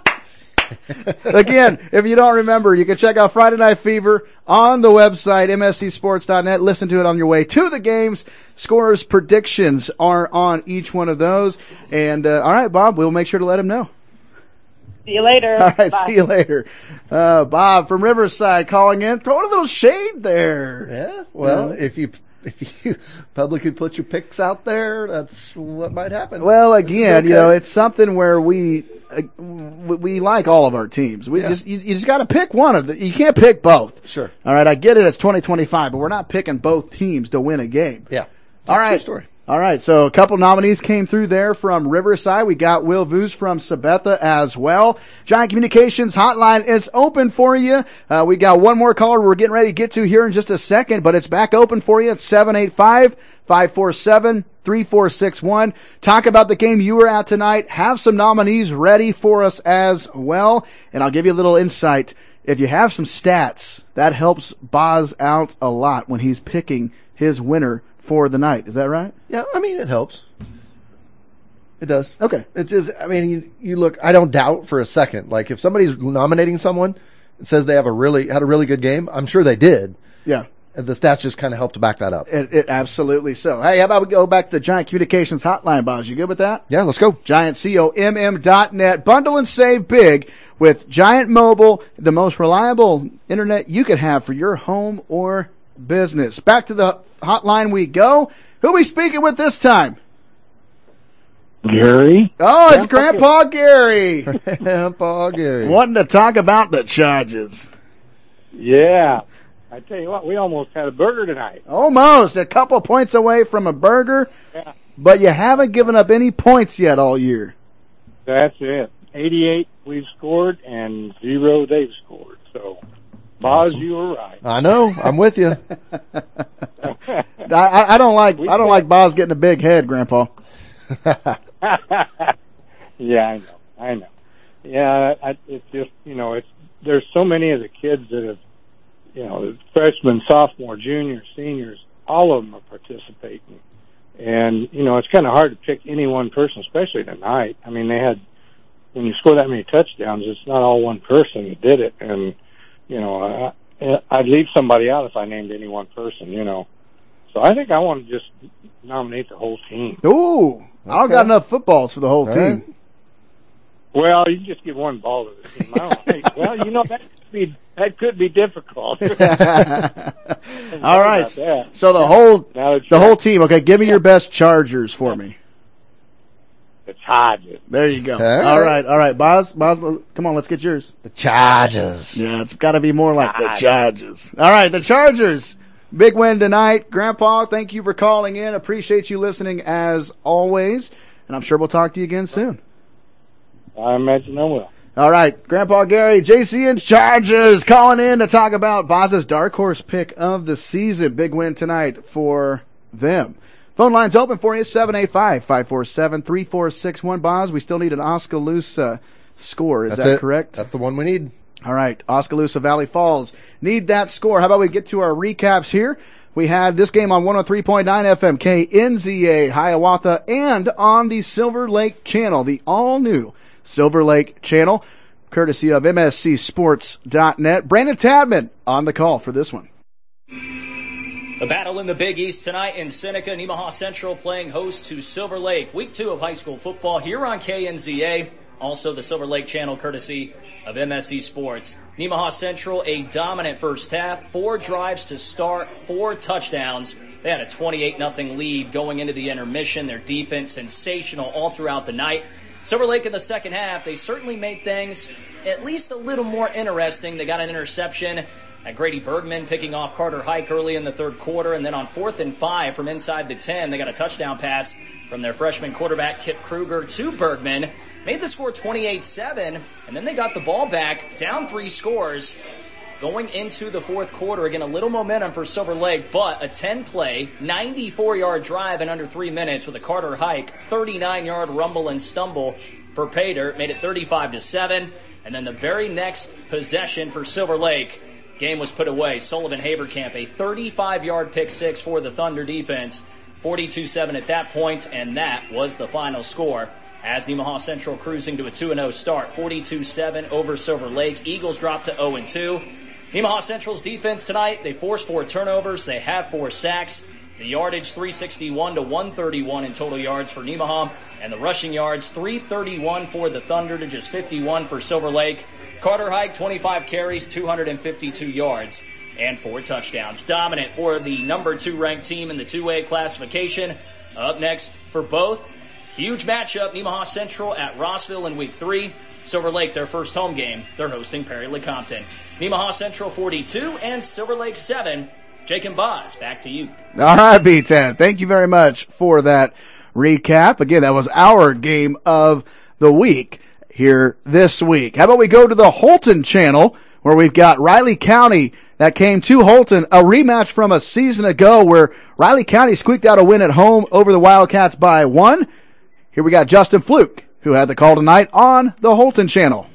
Again, if you don't remember, you can check out Friday Night Fever on the website, mscsports.net. Listen to it on your way to the games. Scorers' predictions are on each one of those. And, all right, Bob, we'll make sure to let him know. See you later. All right, Bye. see you later. Bob from Riverside calling in. Throwing a little shade there. Yeah, well, if you publicly put your picks out there, that's what might happen. Well, again, it's something where we like all of our teams. You just got to pick one of them. You can't pick both. Sure. All right, I get it. It's 2025, but we're not picking both teams to win a game. Yeah. All right. Story. All right, so a couple nominees came through there from Riverside. We got Will Voos from Sabetha as well. Giant Communications hotline is open for you. We got one more caller we're getting ready to get to here in just a second, but it's back open for you at 785-547-3461. Talk about the game you were at tonight. Have some nominees ready for us as well, and I'll give you a little insight. If you have some stats, that helps Boz out a lot when he's picking his winner for the night. Is that right? Yeah, I mean, it helps. It does. Okay. It's just, I mean, you look, I don't doubt for a second. Like, if somebody's nominating someone and says they had a really good game, I'm sure they did. Yeah. And the stats just kind of help to back that up. It absolutely so. Hey, how about we go back to the Giant Communications hotline, Boz? You good with that? Yeah, let's go. GiantComm.net. Bundle and save big with Giant Mobile, the most reliable internet you could have for your home or business. Back to the hotline we go. Who are we speaking with this time? Gary. Oh, it's Grandpa Gary. Grandpa Gary. Wanting to talk about the Chargers. Yeah. I tell you what, we almost had a burger tonight. Almost. A couple points away from a burger. Yeah. But you haven't given up any points yet all year. That's it. 88 we've scored and 0 they've scored. So, Boz, you were right. I know. I'm with you. I don't like Boz getting a big head, Grandpa. Yeah, I know. Yeah, it's just, there's so many of the kids that have, freshmen, sophomore, juniors, seniors, all of them are participating. And, it's kind of hard to pick any one person, especially tonight. I mean, when you score that many touchdowns, it's not all one person that did it. And, I'd leave somebody out if I named any one person, So I think I want to just nominate the whole team. Ooh, okay. I don't got enough footballs for the whole team. Well, you can just give one ball to the team. I don't think. Well, that could be difficult. All right. So the whole team. Okay, give me your best Chargers for me. The Chargers. There you go. All right. Boz, come on, let's get yours. The Chargers. Yeah, it's got to be more like the Chargers. All right, the Chargers. Big win tonight. Grandpa, thank you for calling in. Appreciate you listening as always. And I'm sure we'll talk to you again soon. I imagine I will. All right, Grandpa Gary, JC and Chargers calling in to talk about Boz's dark horse pick of the season. Big win tonight for them. Phone line's open for you, 785-547-3461. Boz, we still need an Oskaloosa score. Is that correct? That's the one we need. All right, Oskaloosa Valley Falls need that score. How about we get to our recaps here? We had this game on 103.9 FM, KNZA, Hiawatha, and on the Silver Lake Channel, the all-new Silver Lake Channel, courtesy of MSCSports.net. Brandon Tadman on the call for this one. The battle in the Big East tonight in Seneca. Nemaha Central playing host to Silver Lake. Week 2 of high school football here on KNZA. Also the Silver Lake Channel, courtesy of MSC Sports. Nemaha Central, a dominant first half. 4 drives to start, 4 touchdowns. They had a 28-0 lead going into the intermission. Their defense sensational all throughout the night. Silver Lake in the second half, they certainly made things at least a little more interesting. They got an interception at Grady Bergman picking off Carter Hike early in the third quarter. And then on 4th and 5 from inside the 10, they got a touchdown pass from their freshman quarterback, Kip Kruger, to Bergman. Made the score 28-7, and then they got the ball back, down 3 scores, going into the fourth quarter. Again, a little momentum for Silver Lake, but a 10-play, 94-yard drive in under 3 minutes with a Carter Hike 39-yard rumble and stumble for Pater. Made it 35-7, and then the very next possession for Silver Lake, game was put away. Sullivan Haberkamp, a 35-yard pick six for the Thunder defense, 42-7 at that point, and that was the final score. As Nemaha Central cruising to a 2-0 start, 42-7 over Silver Lake. Eagles drop to 0-2. Nemaha Central's defense tonight, they forced 4 turnovers. They have 4 sacks. The yardage, 361 to 131 in total yards for Nemaha. And the rushing yards, 331 for the Thunder to just 51 for Silver Lake. Carter Hike, 25 carries, 252 yards, and 4 touchdowns. Dominant for the number 2 ranked team in the 2A classification. Up next for both, huge matchup, Nemaha Central at Rossville in week 3. Silver Lake, their first home game, they're hosting Perry-Lecompton. Nemaha Central 42 and Silver Lake 7. Jake and Boz, back to you. All right, B10. Thank you very much for that recap. Again, that was our game of the week here this week. How about we go to the Holton Channel, where we've got Riley County that came to Holton, a rematch from a season ago where Riley County squeaked out a win at home over the Wildcats by 1. Here we got Justin Fluke, who had the call tonight on the Holton Channel.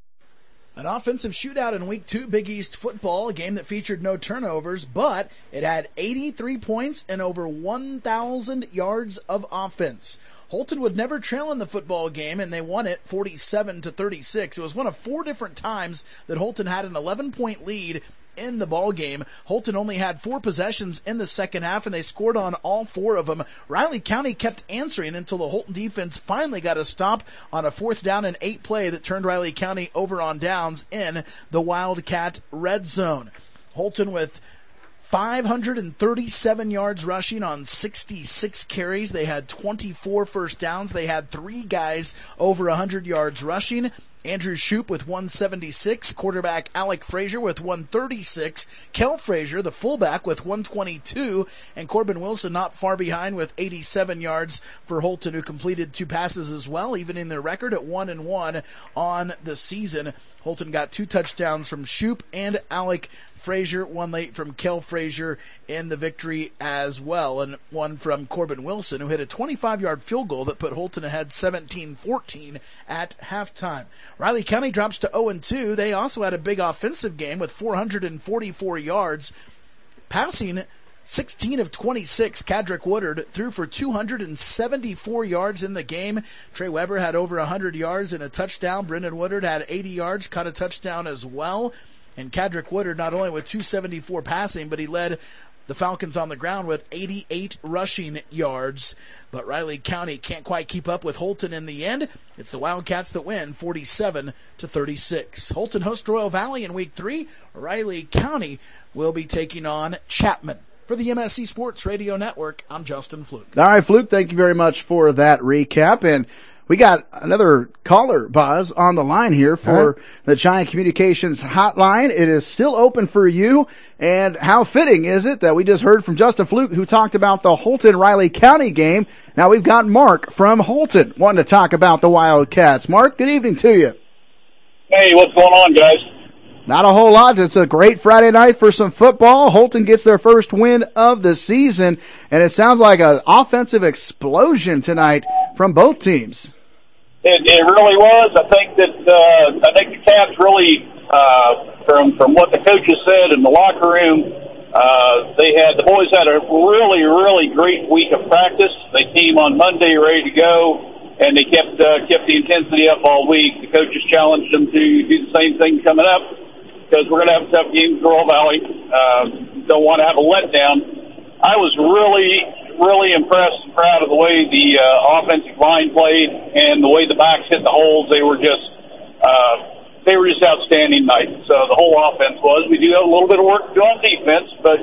An offensive shootout in Week 2 Big East football, a game that featured no turnovers, but it had 83 points and over 1,000 yards of offense. Holton would never trail in the football game, and they won it 47-36. It was one of 4 different times that Holton had an 11-point lead in the ball game. Holton only had 4 possessions in the second half, and they scored on all 4 of them. Riley County kept answering until the Holton defense finally got a stop on a 4th down and 8 play that turned Riley County over on downs in the Wildcat red zone. Holton with 537 yards rushing on 66 carries. They had 24 first downs. They had 3 guys over 100 yards rushing. Andrew Shoup with 176, quarterback Alec Frazier with 136, Kel Frazier, the fullback, with 122, and Corbin Wilson not far behind with 87 yards for Holton, who completed 2 passes as well, evening their record at 1-1 on the season. Holton got 2 touchdowns from Shoup and Alec Frazier, 1 late from Kel Frazier in the victory as well, and 1 from Corbin Wilson, who hit a 25-yard field goal that put Holton ahead 17-14 at halftime. Riley County drops to 0-2. They also had a big offensive game with 444 yards, passing 16 of 26. Cadrick Woodard threw for 274 yards in the game. Trey Weber had over 100 yards and a touchdown. Brendan Woodard had 80 yards, caught a touchdown as well. And Cadrick Woodard not only with 274 passing, but he led the Falcons on the ground with 88 rushing yards. But Riley County can't quite keep up with Holton in the end. It's the Wildcats that win 47-36. Holton hosts Royal Valley in Week 3. Riley County will be taking on Chapman. For the MSC Sports Radio Network, I'm Justin Fluke. All right, Fluke, thank you very much for that recap. And we got another caller, Buzz, on the line here for the Giant Communications hotline. It is still open for you. And how fitting is it that we just heard from Justin Fluke, who talked about the Holton-Riley County game. Now we've got Mark from Holton wanting to talk about the Wildcats. Mark, good evening to you. Hey, what's going on, guys? Not a whole lot. It's a great Friday night for some football. Holton gets their first win of the season, and it sounds like an offensive explosion tonight from both teams. It really was. I think the Cats really, from what the coaches said in the locker room, the boys had a really great week of practice. They came on Monday ready to go, and they kept the intensity up all week. The coaches challenged them to do the same thing coming up, because we're going to have a tough game with Royal Valley. Don't want to have a letdown. I was really impressed and proud of the way the offensive line played and the way the backs hit the holes. They were just outstanding tonight. So the whole offense was. We do have a little bit of work to do on defense, but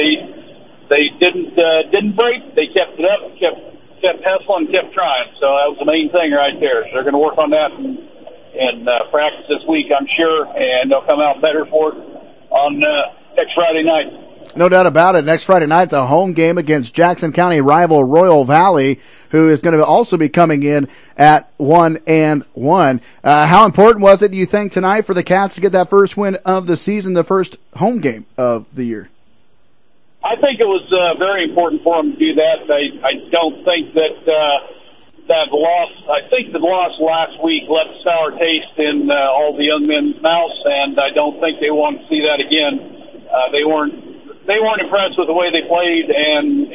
they didn't break. They kept it up, kept hustling, kept trying. So that was the main thing right there. So they're going to work on that and practice this week, I'm sure, and they'll come out better for it on next Friday night. No doubt about it. Next Friday night, the home game against Jackson County rival Royal Valley, who is going to also be coming in at 1-1. How important was it, do you think, tonight for the Cats to get that first win of the season, the first home game of the year? I think it was very important for them to do that. I don't think that loss. I think the loss last week left a sour taste in all the young men's mouths, and I don't think they want to see that again. They weren't impressed with the way they played, and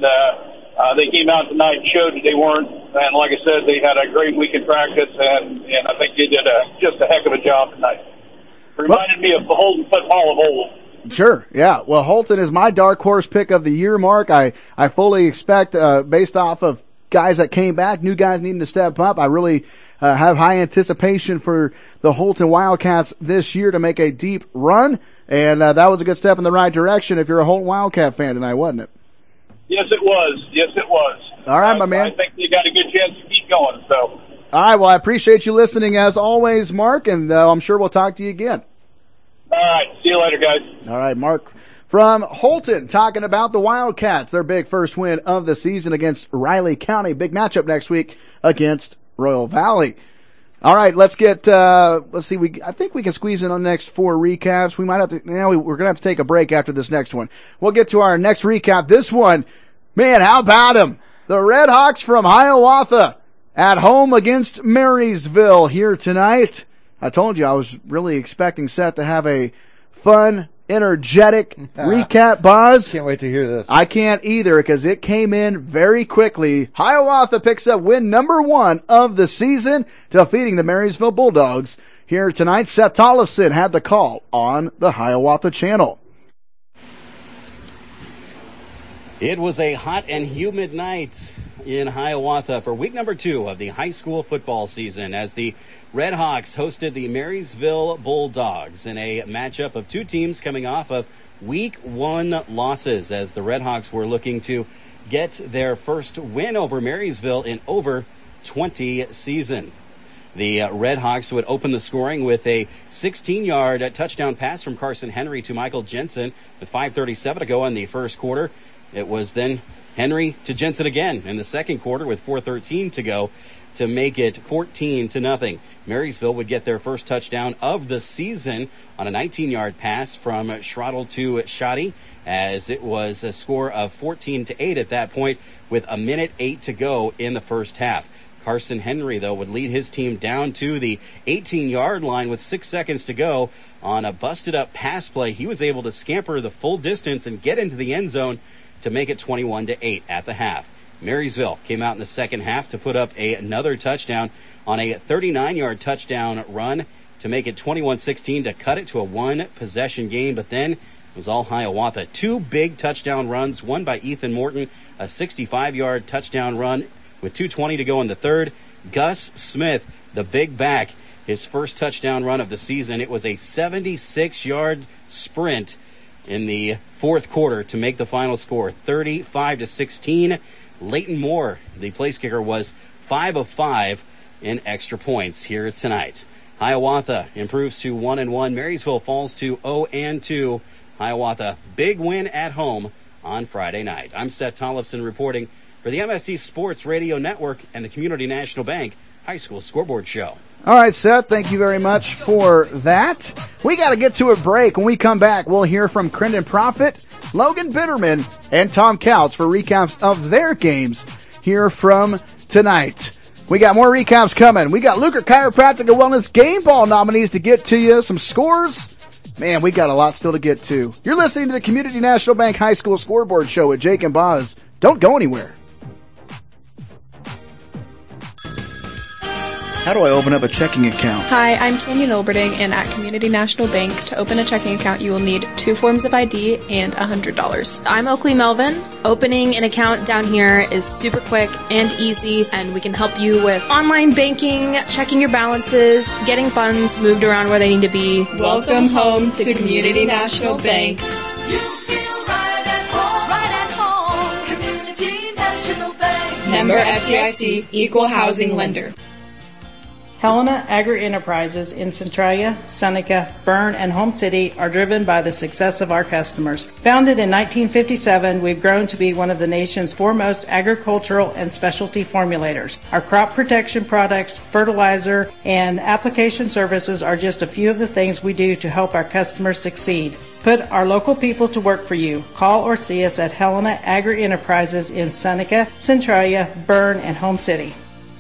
they came out tonight and showed that they weren't. And like I said, they had a great week in practice, and I think they did just a heck of a job tonight. Reminded me of the Holton football of old. Sure, yeah. Well, Holton is my dark horse pick of the year, Mark. I fully expect, based off of guys that came back, new guys needing to step up, I really have high anticipation for the Holton Wildcats this year to make a deep run, and that was a good step in the right direction if you're a Holton Wildcat fan tonight, wasn't it? Yes, it was. Yes, it was. All right, my man. I think they got a good chance to keep going. So. All right, well, I appreciate you listening as always, Mark, and I'm sure we'll talk to you again. All right, see you later, guys. All right, Mark from Holton talking about the Wildcats, their big first win of the season against Riley County. Big matchup next week against Royal Valley. All right, let's get, let's see, I think we can squeeze in on the next 4 recaps. We might have to, we're going to have to take a break after this next one. We'll get to our next recap. This one, man, how about them? The Red Hawks from Hiawatha at home against Marysville here tonight. I told you I was really expecting Seth to have a fun, energetic recap, Buzz. Can't wait to hear this. I can't either because it came in very quickly. Hiawatha picks up win number 1 of the season, defeating the Marysville Bulldogs. Here tonight, Seth Tollefson had the call on the Hiawatha channel. It was a hot and humid night in Hiawatha for week number 2 of the high school football season as the Red Hawks hosted the Marysville Bulldogs in a matchup of 2 teams coming off of Week 1 losses as the Redhawks were looking to get their first win over Marysville in over 20 season. The Redhawks would open the scoring with a 16-yard touchdown pass from Carson Henry to Michael Jensen with 5:37 to go in the first quarter. It was then Henry to Jensen again in the second quarter with 4:13 to go to make it 14-0. Marysville would get their first touchdown of the season on a 19-yard pass from Schroddle to Shoddy, as it was a score of 14-8 at that point with 1:08 to go in the first half. Carson Henry, though, would lead his team down to the 18-yard line with 6 seconds to go on a busted-up pass play. He was able to scamper the full distance and get into the end zone to make it 21-8 at the half. Marysville came out in the second half to put up another touchdown on a 39-yard touchdown run to make it 21-16 to cut it to a one-possession game, but then it was all Hiawatha. 2 big touchdown runs, one by Ethan Morton, a 65-yard touchdown run with 2:20 to go in the third. Gus Smith, the big back, his first touchdown run of the season. It was a 76-yard sprint in the fourth quarter to make the final score 35-16. Leighton Moore, the place kicker, was 5 of 5 in extra points here tonight. Hiawatha improves to 1-1. Marysville falls to 0-2. Hiawatha, big win at home on Friday night. I'm Seth Tollefson reporting for the MSC Sports Radio Network and the Community National Bank High School Scoreboard Show. All right, Seth, thank you very much for that. We got to get to a break. When we come back, we'll hear from Crendon Profit, Logan Bitterman, and Tom Couts for recaps of their games here from tonight. We got more recaps coming. We got Luker Chiropractic and Wellness Game Ball nominees to get to you, some scores. Man, we got a lot still to get to. You're listening to the Community National Bank High School Scoreboard Show with Jake and Boz. Don't go anywhere. How do I open up a checking account? Hi, I'm Canyon Olberding, and at Community National Bank, to open a checking account, you will need 2 forms of ID and $100. I'm Oakley Melvin. Opening an account down here is super quick and easy, and we can help you with online banking, checking your balances, getting funds moved around where they need to be. Welcome home to Community National Bank. You feel right at home. Community National Bank. Member FDIC, Equal Housing Lender. Helena Agri-Enterprises in Centralia, Seneca, Berne, and Home City are driven by the success of our customers. Founded in 1957, we've grown to be one of the nation's foremost agricultural and specialty formulators. Our crop protection products, fertilizer, and application services are just a few of the things we do to help our customers succeed. Put our local people to work for you. Call or see us at Helena Agri-Enterprises in Seneca, Centralia, Berne, and Home City.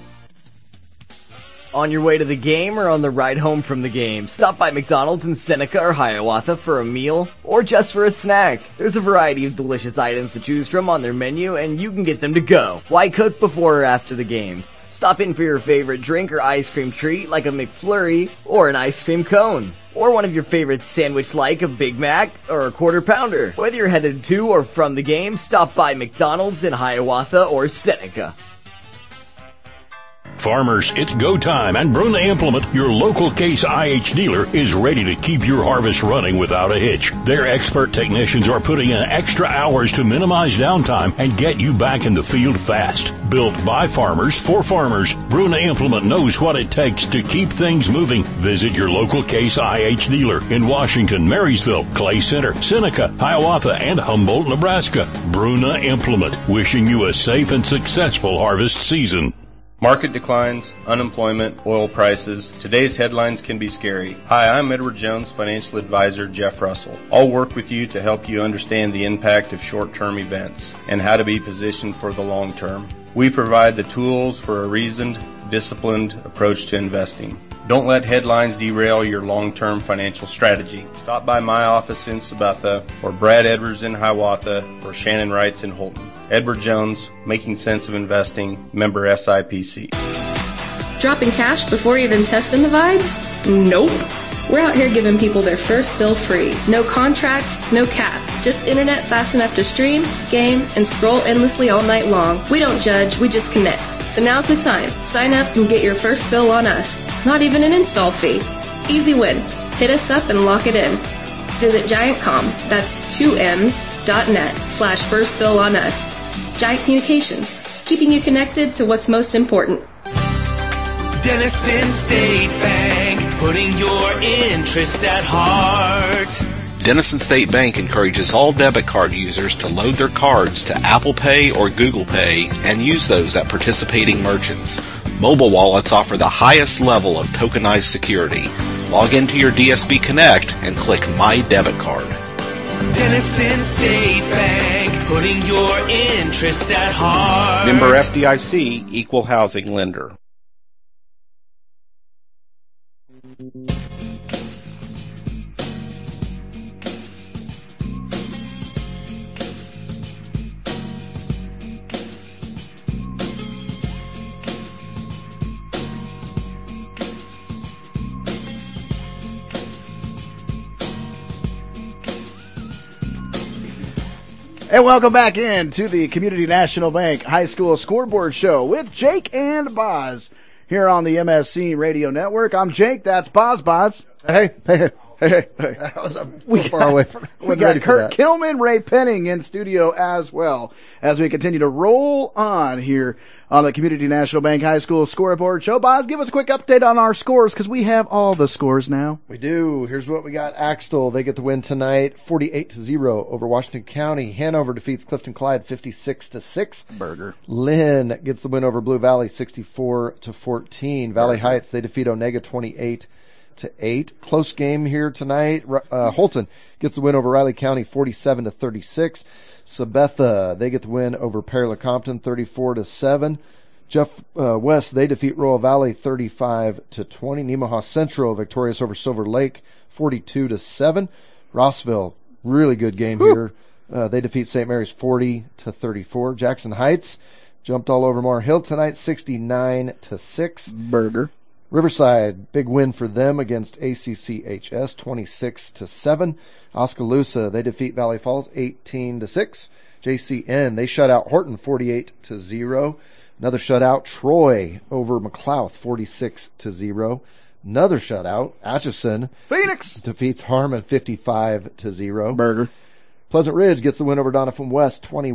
On your way to the game or on the ride home from the game, stop by McDonald's in Seneca or Hiawatha for a meal or just for a snack. There's a variety of delicious items to choose from on their menu, and you can get them to go. Why cook before or after the game? Stop in for your favorite drink or ice cream treat like a McFlurry or an ice cream cone. Or one of your favorite sandwich like a Big Mac or a Quarter Pounder. Whether you're headed to or from the game, stop by McDonald's in Hiawatha or Seneca. Farmers, it's go time, and Bruna Implement, your local Case IH dealer, is ready to keep your harvest running without a hitch. Their expert technicians are putting in extra hours to minimize downtime and get you back in the field fast. Built by farmers for farmers, Bruna Implement knows what it takes to keep things moving. Visit your local Case IH dealer in Washington, Marysville, Clay Center, Seneca, Hiawatha, and Humboldt, Nebraska. Bruna Implement, wishing you a safe and successful harvest season. Market declines, unemployment, oil prices. Today's headlines can be scary. Hi, I'm Edward Jones, financial advisor Jeff Russell. I'll work with you to help you understand the impact of short-term events and how to be positioned for the long term. We provide the tools for a reasoned, disciplined approach to investing. Don't let headlines derail your long-term financial strategy. Stop by my office in Sabetha, or Brad Edwards in Hiawatha, or Shannon Wrights in Holton. Edward Jones, Making Sense of Investing, member SIPC. Dropping cash before you even test in the vibes? Nope. We're out here giving people their first bill free. No contracts, no caps. Just internet fast enough to stream, game, and scroll endlessly all night long. We don't judge, we just connect. So now's the time. Sign up and get your first bill on us. Not even an install fee. Easy win. Hit us up and lock it in. Visit GiantCom. That's 2ms.net/firstbillonuS. Giant Communications, keeping you connected to what's most important. Denison State Bank, putting your interest at heart. Denison State Bank encourages all debit card users to load their cards to Apple Pay or Google Pay and use those at participating merchants. Mobile wallets offer the highest level of tokenized security. Log into your DSB Connect and click My Debit Card. Denison State Bank, putting your interest at heart. Member FDIC, Equal Housing Lender. And welcome back in to the Community National Bank High School Scoreboard Show with Jake and Boz here on the MSC Radio Network. I'm Jake. That's Boz. Boz. Hey. That was far away from it. We got Kurt Kilman, Ray Penning in studio as well as we continue to roll on here on the Community National Bank High School Scoreboard Show. Boz, give us a quick update on our scores because we have all the scores now. We do. Here's what we got. Axtell, they get the win tonight, 48-0 over Washington County. Hanover defeats Clifton Clyde 56-6. Burger. Lynn gets the win over Blue Valley 64-14. Valley Heights, they defeat Onega 28-8. Close game here tonight. Holton gets the win over Riley County 47-36. Sabetha, they get the win over Perry Lecompton 34-7. Jeff West, they defeat Royal Valley 35-20. Nemaha Central victorious over Silver Lake 42-7. Rossville, really good game here. They defeat St. Mary's 40-34. Jackson Heights jumped all over Mar Hill tonight 69-6. Burger. Riverside, big win for them against ACCHS, 26-7. Oskaloosa, they defeat Valley Falls 18-6. JCN, they shut out Horton 48-0. Another shutout, Troy over McLouth 46-0. Another shutout, Atchison Phoenix defeats Harmon 55-0. Burger. Pleasant Ridge gets the win over Doniphan West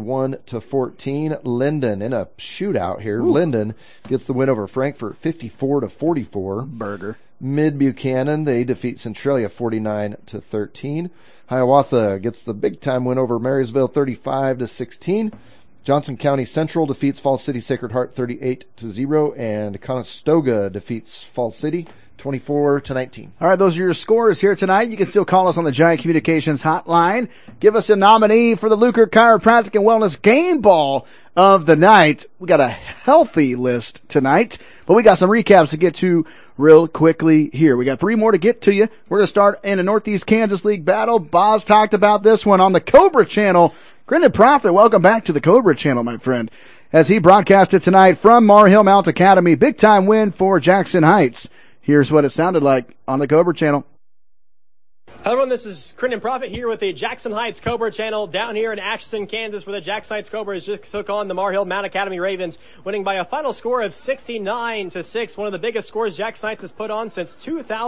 21-14. Linden in a shootout here. Ooh. Linden gets the win over Frankfort 54-44. Burger. Mid Buchanan, they defeat Centralia 49-13. Hiawatha gets the big time win over Marysville 35-16. Johnson County Central defeats Falls City Sacred Heart 38-0, and Conestoga defeats Falls City 24-19. All right, those are your scores here tonight. You can still call us on the Giant Communications hotline. Give us a nominee for the Luker Chiropractic and Wellness Game Ball of the night. We got a healthy list tonight, but we got some recaps to get to real quickly here. We got 3 more to get to you. We're going to start in a Northeast Kansas League battle. Boz talked about this one on the Cobra Channel. Grinning Prophet, welcome back to the Cobra Channel, my friend, as he broadcasted tonight from Mar Hill Mount Academy. Big time win for Jackson Heights. Here's what it sounded like on the Cobra Channel. Hello everyone, this is Crinan Prophet here with the Jackson Heights Cobra Channel down here in Ashton, Kansas, where the Jackson Heights Cobras just took on the Mar Hill Mount Academy Ravens, winning by a final score of 69-6, one of the biggest scores Jackson Heights has put on since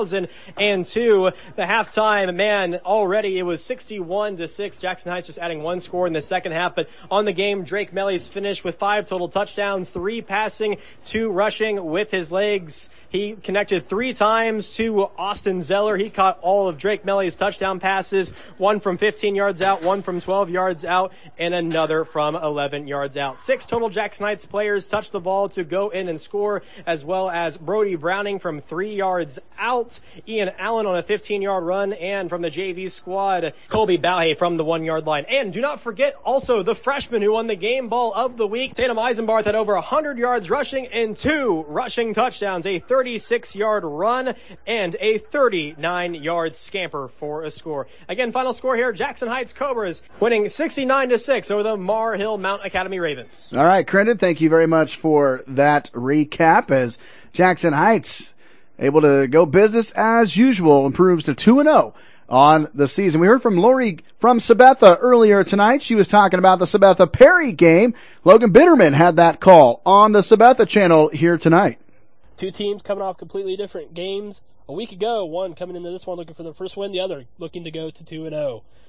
2002. The halftime, man, already it was 61-6. Jackson Heights just adding 1 score in the second half, but on the game, Drake Melly's finished with 5 total touchdowns, 3 passing, 2 rushing with his legs. He connected 3 times to Austin Zeller. He caught all of Drake Melly's touchdown passes, 1 from 15 yards out, 1 from 12 yards out, and another from 11 yards out. 6 total Jackson Heights players touched the ball to go in and score, as well as Brody Browning from 3 yards out, Ian Allen on a 15-yard run, and from the JV squad, Colby Balhay from the 1-yard line. And do not forget also the freshman who won the game ball of the week, Tatum Eisenbarth, had over 100 yards rushing and 2 rushing touchdowns, a 36-yard run, and a 39-yard scamper for a score. Again, final score here, Jackson Heights Cobras winning 69-6 over the Mar Hill Mount Academy Ravens. All right, Crendon, thank you very much for that recap as Jackson Heights able to go business as usual, improves to 2-0 on the season. We heard from Lori from Sabetha earlier tonight. She was talking about the Sabetha Perry game. Logan Bitterman had that call on the Sabetha channel here tonight. 2 teams coming off completely different games. A week ago, one coming into this one looking for their first win, the other looking to go to 2-0.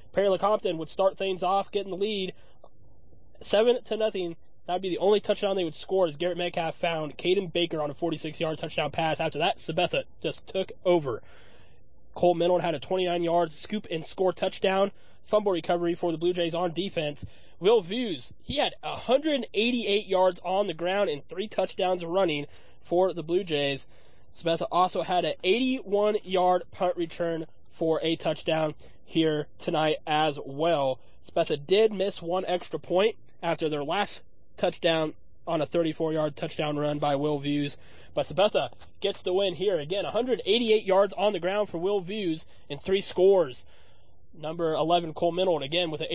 Perry Lecompton would start things off, getting the lead 7-0. That would be the only touchdown they would score as Garrett Metcalf found Caden Baker on a 46-yard touchdown pass. After that, Sabetha just took over. Cole Minold had a 29-yard scoop and score touchdown. Fumble recovery for the Blue Jays on defense. Will Views, he had 188 yards on the ground and 3 touchdowns running for the Blue Jays. Sabetha also had an 81-yard punt return for a touchdown here tonight as well. Sabetha did miss one extra point after their last touchdown on a 34-yard touchdown run by Will Views. But Sabetha gets the win here. Again, 188 yards on the ground for Will Views and 3 scores. Number 11, Cole Minold, again with a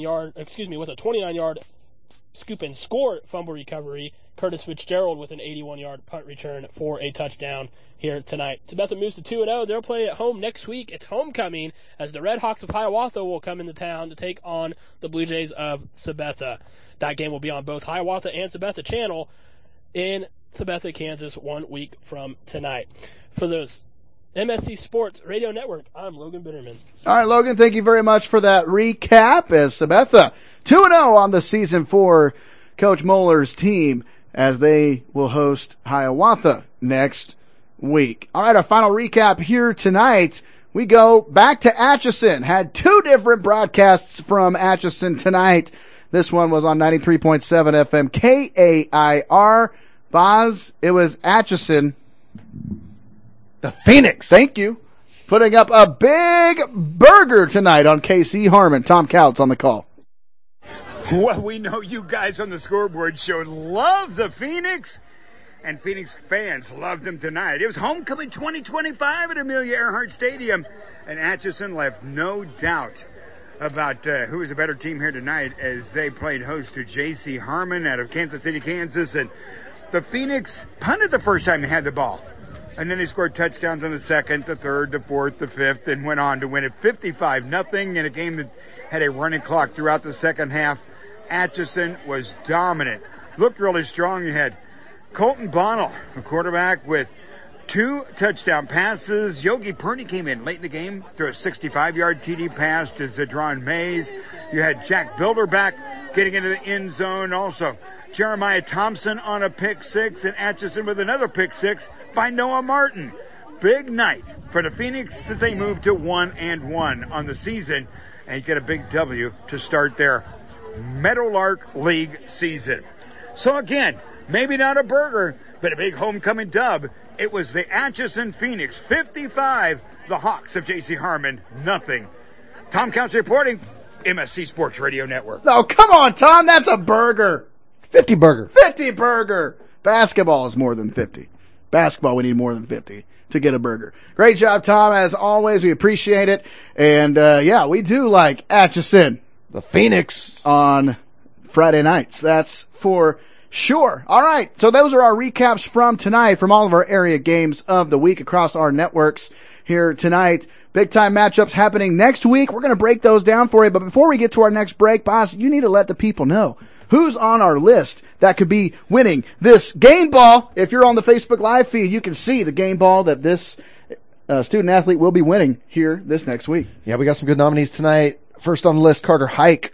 29-yard scoop and score fumble recovery. Curtis Fitzgerald with an 81-yard punt return for a touchdown here tonight. Sabetha moves to 2-0. They'll play at home next week. It's homecoming as the Red Hawks of Hiawatha will come into town to take on the Blue Jays of Sabetha. That game will be on both Hiawatha and Sabetha channel in Sabetha, Kansas, 1 week from tonight. For those MSC Sports Radio Network, I'm Logan Bitterman. All right, Logan, thank you very much for that recap as Sabetha 2-0 on the season for Coach Moeller's team as they will host Hiawatha next week. All right, our final recap here tonight. We go back to Atchison. Had 2 different broadcasts from Atchison tonight. This one was on 93.7 FM KAIR. Boz, it was Atchison. The Phoenix. Thank you. Putting up a big burger tonight on KC Harmon. Tom Couts on the call. Well, we know you guys on the scoreboard show love the Phoenix, and Phoenix fans loved them tonight. It was homecoming 2025 at Amelia Earhart Stadium, and Atchison left no doubt about who was a better team here tonight as they played host to J.C. Harmon out of Kansas City, Kansas, and the Phoenix punted the first time they had the ball. And then they scored touchdowns on the second, the third, the fourth, the fifth, and went on to win it 55-0 in a game that had a running clock throughout the second half. Atchison was dominant. Looked really strong. You had Colton Bonnell, a quarterback, with 2 touchdown passes. Yogi Purdy came in late in the game, threw a 65-yard TD pass to Zadron Mays. You had Jack Bilderback getting into the end zone. Also, Jeremiah Thompson on a pick 6, and Atchison with another pick 6 by Noah Martin. Big night for the Phoenix as they move to 1-1 on the season and get a big W to start their Meadowlark League season. So again, maybe not a burger, but a big homecoming dub. It was the Atchison Phoenix 55, the Hawks of J.C. Harmon, nothing. Tom Counts reporting, MSC Sports Radio Network. Oh, come on, Tom, that's a burger. 50 burger. 50 burger. Basketball is more than 50. Basketball, we need more than 50 to get a burger. Great job, Tom, as always. We appreciate it. And, yeah, we do like Atchison, the Phoenix, on Friday nights. That's for sure. All right, so those are our recaps from tonight from all of our area games of the week across our networks here tonight. Big-time matchups happening next week. We're going to break those down for you. But before we get to our next break, boss, you need to let the people know who's on our list that could be winning this game ball. If you're on the Facebook Live feed, you can see the game ball that this student-athlete will be winning here this next week. Yeah, we got some good nominees tonight. First on the list, Carter Hike.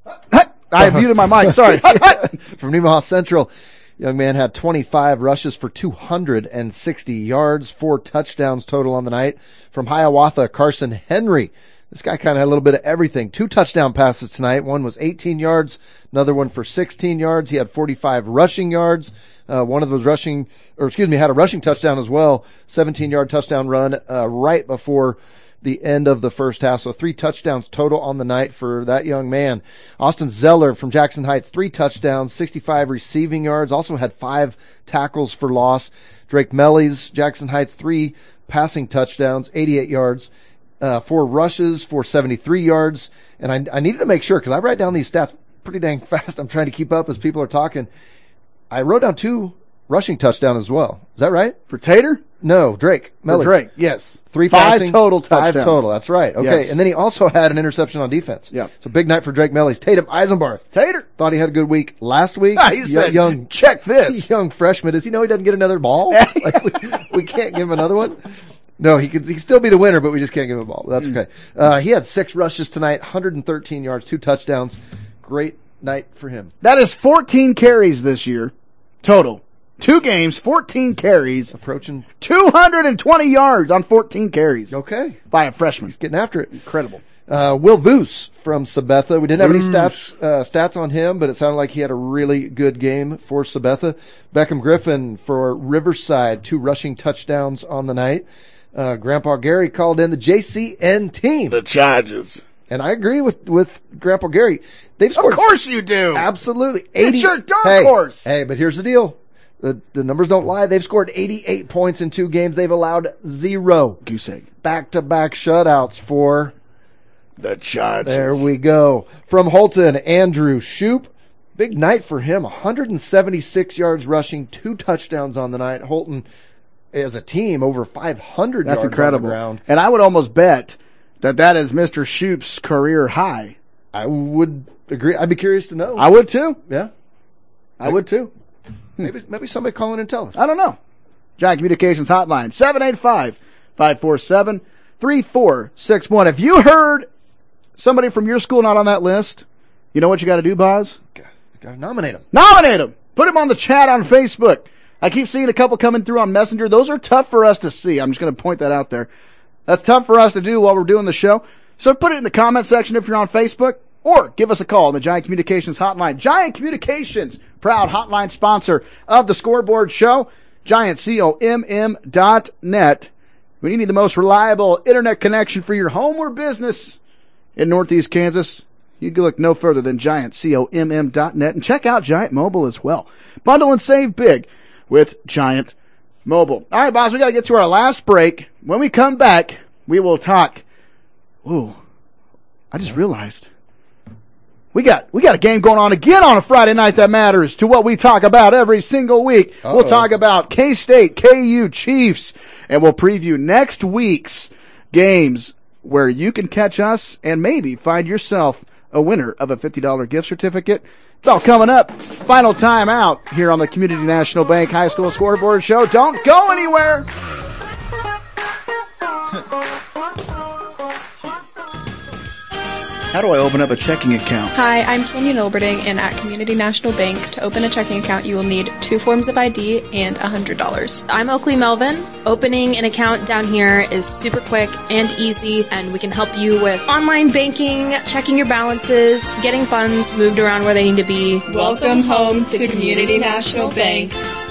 I muted my mic, sorry. From Nemaha Central. Young man had 25 rushes for 260 yards, 4 touchdowns total on the night. From Hiawatha, Carson Henry. This guy kind of had a little bit of everything. 2 touchdown passes tonight. One was 18 yards, another one for 16 yards. He had 45 rushing yards. One of those had a rushing touchdown as well. 17-yard touchdown run right before the end of the first half. So 3 touchdowns total on the night for that young man. Austin Zeller from Jackson Heights, 3 touchdowns, 65 receiving yards. Also had 5 tackles for loss. Drake Mellies, Jackson Heights, 3 passing touchdowns, 88 yards, 4 rushes for 73 yards. And I needed to make sure, because I write down these stats pretty dang fast. I'm trying to keep up as people are talking. I wrote down 2 rushing touchdowns as well. Is that right? For Tater? No, Drake. For Drake, yes. 3 5 passing, total touchdowns. 5 total, that's right. Okay, yes. And then he also had an interception on defense. Yeah. So big night for Drake Mellies. Tatum Eisenbarth. Tater. Thought he had a good week last week. He said, check this. Young freshman. Does he know he doesn't get another ball? Like we can't give him another one? No, he could still be the winner, but we just can't give him a ball. That's okay. He had 6 rushes tonight, 113 yards, 2 touchdowns. Great night for him. That is 14 carries this year, total. 2 games, 14 carries. Approaching 220 yards on 14 carries. Okay. By a freshman. He's getting after it. Incredible. Will Voos from Sabetha. We didn't have any stats on him, but it sounded like he had a really good game for Sabetha. Beckham Griffin for Riverside, 2 rushing touchdowns on the night. Grandpa Gary called in the JCN team. The Chargers. And I agree with Grandpa Gary. They've scored. Of course you do. Absolutely. It's your dark horse. Hey, but here's the deal. The numbers don't lie. They've scored 88 points in 2 games. They've allowed 0 goose egg back-to-back shutouts for the Chargers. There we go. From Holton, Andrew Shoup. Big night for him. 176 yards rushing, 2 touchdowns on the night. Holton, as a team, over 500 That's yards incredible. on the ground. And I would almost bet that is Mr. Shoup's career high. I would agree. I'd be curious to know. I would too. Yeah. I would too. Maybe somebody call in and tell us. I don't know. Giant Communications Hotline, 785-547-3461. If you heard somebody from your school not on that list, you know what you got to do, Boz? Got to nominate them. Nominate them! Put them on the chat on Facebook. I keep seeing a couple coming through on Messenger. Those are tough for us to see. I'm just going to point that out there. That's tough for us to do while we're doing the show. So put it in the comment section if you're on Facebook, or give us a call on the Giant Communications Hotline. Giant Communications, proud hotline sponsor of the Scoreboard Show. GiantComm.net. When you need the most reliable internet connection for your home or business in Northeast Kansas, you can look no further than GiantComm.net, and check out Giant Mobile as well. Bundle and save big with Giant Mobile. All right, boss, we got to get to our last break. When we come back, we will talk. Ooh, I just realized we got a game going on again on a Friday night that matters to what we talk about every single week. We'll talk about K-State, KU Chiefs, and we'll preview next week's games where you can catch us and maybe find yourself a winner of a $50 gift certificate. It's all coming up. Final time out here on the Community National Bank High School Scoreboard Show. Don't go anywhere. How do I open up a checking account? Hi, I'm Tanya Nilberding, and at Community National Bank, to open a checking account, you will need 2 forms of ID and $100. I'm Oakley Melvin. Opening an account down here is super quick and easy, and we can help you with online banking, checking your balances, getting funds moved around where they need to be. Welcome home to Community National Bank.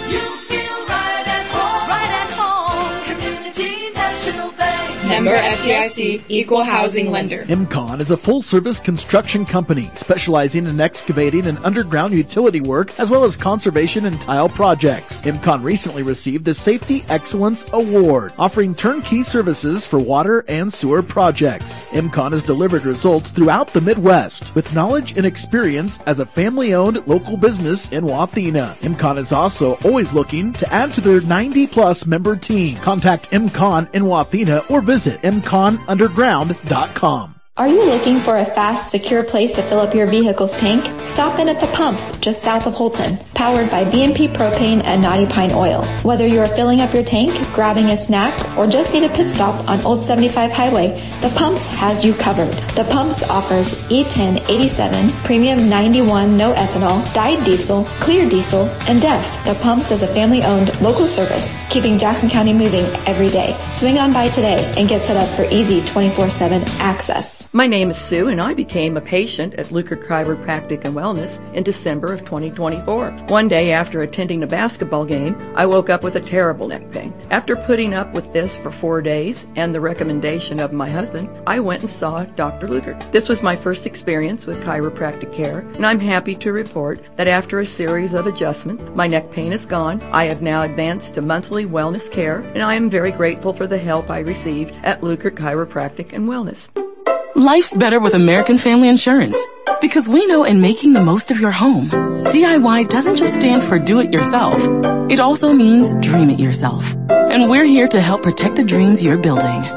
Member FDIC, Equal Housing Lender. MCON is a full-service construction company specializing in excavating and underground utility work as well as conservation and tile projects. MCON recently received the Safety Excellence Award, offering turnkey services for water and sewer projects. MCON has delivered results throughout the Midwest with knowledge and experience as a family-owned local business in Wathena. MCON is also always looking to add to their 90-plus member team. Contact MCON in Wathena or visit mconunderground.com. Are you looking for a fast, secure place to fill up your vehicle's tank? Stop in at the pumps just south of Holton, powered by BNP Propane and Knotty Pine Oil. Whether you are filling up your tank, grabbing a snack, or just need a pit stop on Old 75 Highway, the Pumps has you covered. The Pumps offers E10 87, Premium 91 no ethanol, dyed diesel, clear diesel, and DEF. The Pumps is a family-owned local service, keeping Jackson County moving every day. Swing on by today and get set up for easy 24/7 access. My name is Sue, and I became a patient at Lukert Chiropractic and Wellness in December of 2024. One day after attending a basketball game, I woke up with a terrible neck pain. After putting up with this for 4 days and the recommendation of my husband, I went and saw Dr. Lukert. This was my first experience with chiropractic care, and I'm happy to report that after a series of adjustments, my neck pain is gone. I have now advanced to monthly wellness care, and I am very grateful for the help I received at Lukert Chiropractic and Wellness. Life's better with American Family Insurance, because we know in making the most of your home, DIY doesn't just stand for do it yourself. It also means dream it yourself. And we're here to help protect the dreams you're building.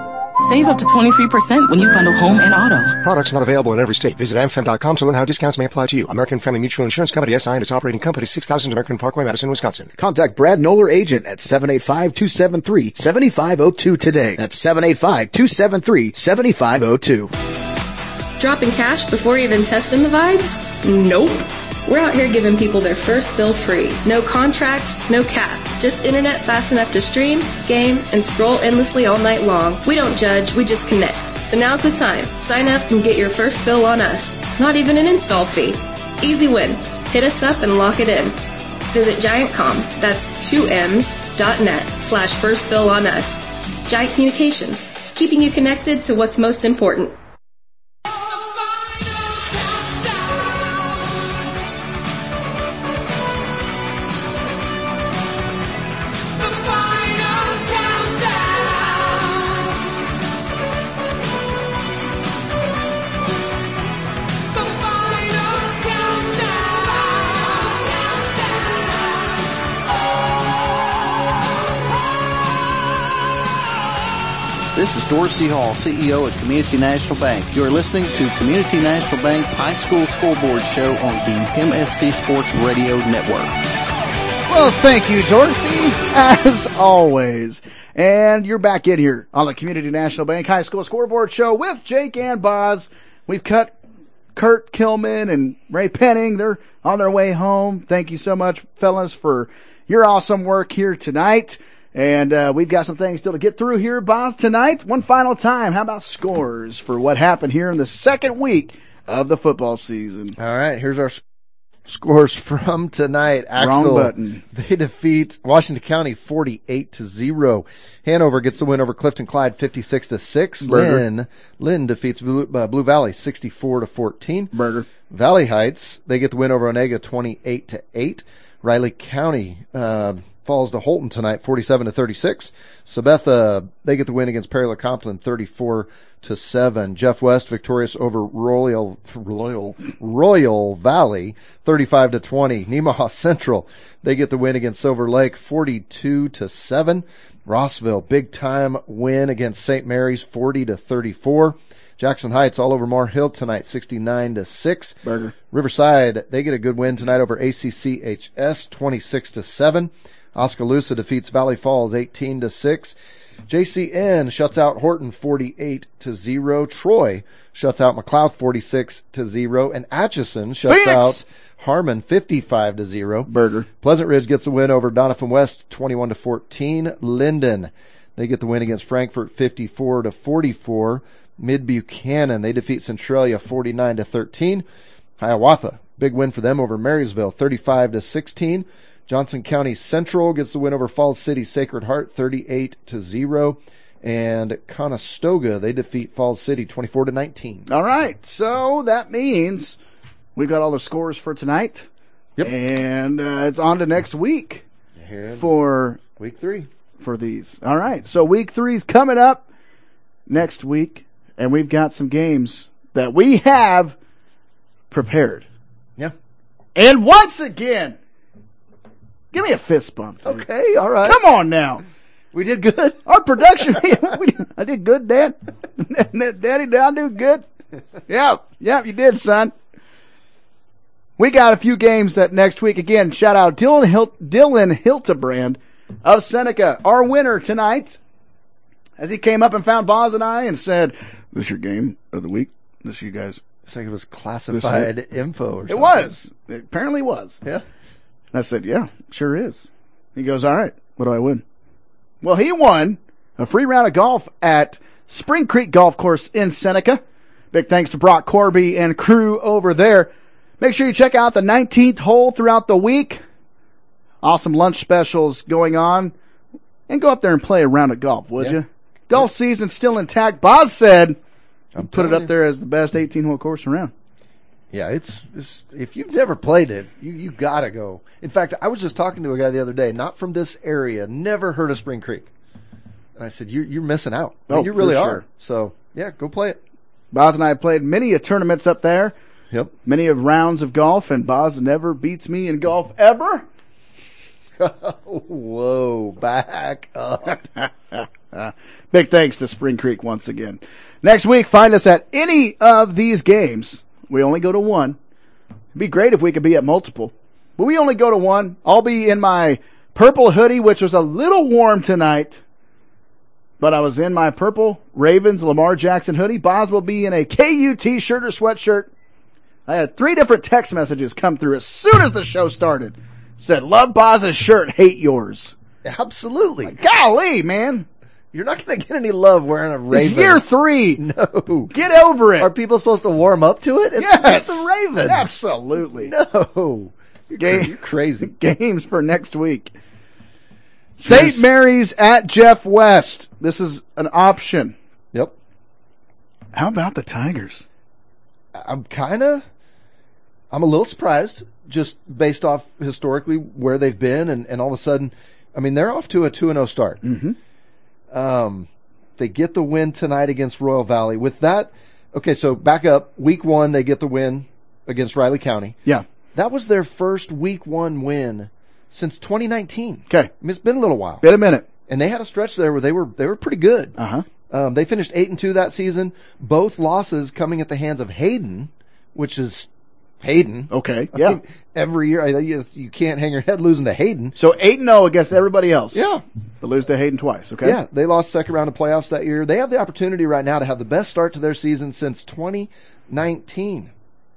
Save up to 23% when you bundle home and auto. Products not available in every state. Visit amfam.com to learn how discounts may apply to you. American Family Mutual Insurance Company, SI, and its operating company, 6000 American Parkway, Madison, Wisconsin. Contact Brad Noller, agent at 785-273-7502 today. That's 785-273-7502. Dropping cash before you even test in the vibes? Nope. We're out here giving people their first bill free. No contracts, no caps. Just internet fast enough to stream, game, and scroll endlessly all night long. We don't judge, we just connect. So now's the time. Sign up and get your first bill on us. Not even an install fee. Easy win. Hit us up and lock it in. Visit GiantCom, that's 2ms.net/first bill on us. Giant Communications, keeping you connected to what's most important. This is Dorsey Hall, CEO at Community National Bank. You are listening to Community National Bank High School Scoreboard Show on the MSC Sports Radio Network. Well, thank you, Dorsey, as always. And you're back in here on the Community National Bank High School Scoreboard Show with Jake and Boz. We've cut Kurt Kilman and Ray Penning. They're on their way home. Thank you so much, fellas, for your awesome work here tonight. And we've got some things still to get through here, Boz, tonight. One final time, how about scores for what happened here in the second week of the football season? All right, here's our scores from tonight. Wrong button. They defeat Washington County 48-0. Hanover gets the win over Clifton Clyde 56-6. Lynn defeats Blue Valley 64-14. Burger. Valley Heights, they get the win over Onega 28-8. Riley County falls to Holton tonight, 47-36. Sabetha, they get the win against Perry LeComplin, 34-7. Jeff West victorious over Royal Valley, 35-20. Nemaha Central, they get the win against Silver Lake, 42-7. Rossville, big time win against St. Mary's, 40-34. Jackson Heights all over Moore Hill tonight, 69-6. Burger. Riverside, they get a good win tonight over ACCHS, 26-7. Oskaloosa defeats Valley Falls 18-6. JCN shuts out Horton 48-0. Troy shuts out McLeod 46-0, and Atchison shuts out Harmon 55-0. Burger. Pleasant Ridge gets a win over Donovan West 21-14. Linden, they get the win against Frankfort 54-44. Mid Buchanan, they defeat Centralia 49-13. Hiawatha, big win for them over Marysville 35-16. Johnson County Central gets the win over Falls City Sacred Heart 38-0. And Conestoga, they defeat Falls City 24-19. All right, so that means we've got all the scores for tonight. Yep. And it's on to next week for Week 3 for these. All right, so Week 3's coming up next week, and we've got some games that we have prepared. Yeah. And once again, give me a fist bump. Okay, all right. Come on now. We did good. Our production, I did good, Dad. Daddy, did I do good? Yeah, you did, son. We got a few games that next week. Again, shout out Dylan Hiltebrand of Seneca, our winner tonight, as he came up and found Boz and I and said, "This is your game of the week. This you guys." I think it was classified info or something. It was. It apparently was. Yeah. I said, yeah, sure is. He goes, all right, what do I win? Well, he won a free round of golf at Spring Creek Golf Course in Seneca. Big thanks to Brock Corby and crew over there. Make sure you check out the 19th hole throughout the week. Awesome lunch specials going on. And go up there and play a round of golf, would you? Golf season's still intact. Boz said, put it up there as the best 18-hole course around. Yeah, it's if you've never played it, you got to go. In fact, I was just talking to a guy the other day, not from this area, never heard of Spring Creek. And I said, you're missing out. Oh, you really sure. are. So, yeah, go play it. Boz and I have played many tournaments up there. Yep. Many of rounds of golf, and Boz never beats me in golf ever. Whoa, back up. Big thanks to Spring Creek once again. Next week, find us at any of these games. We only go to one. It'd be great if we could be at multiple. But we only go to one. I'll be in my purple hoodie, which was a little warm tonight. But I was in my purple Ravens Lamar Jackson hoodie. Boz will be in a KU t-shirt or sweatshirt. I had 3 different text messages come through as soon as the show started. Said, love Boz's shirt, hate yours. Absolutely. Golly, man. You're not going to get any love wearing a Ravens. It's year 3. No. Get over it. Are people supposed to warm up to it? It's the Ravens. Absolutely. No. You're crazy. Games for next week. St. Mary's at Jeff West. This is an option. Yep. How about the Tigers? I'm a little surprised, just based off historically where they've been, and all of a sudden, I mean, they're off to a 2-0 start. Mm-hmm. They get the win tonight against Royal Valley. With that, okay, so back up. Week 1, they get the win against Riley County. Yeah. That was their first Week 1 win since 2019. Okay. I mean, it's been a little while. Been a minute. And they had a stretch there where they were pretty good. Uh-huh. They finished 8-2 that season. Both losses coming at the hands of Hayden, which is Hayden. Okay, yeah. I mean, every year, you can't hang your head losing to Hayden. So 8-0 against everybody else. Yeah. They lose to Hayden twice, okay? Yeah, they lost second round of playoffs that year. They have the opportunity right now to have the best start to their season since 2019.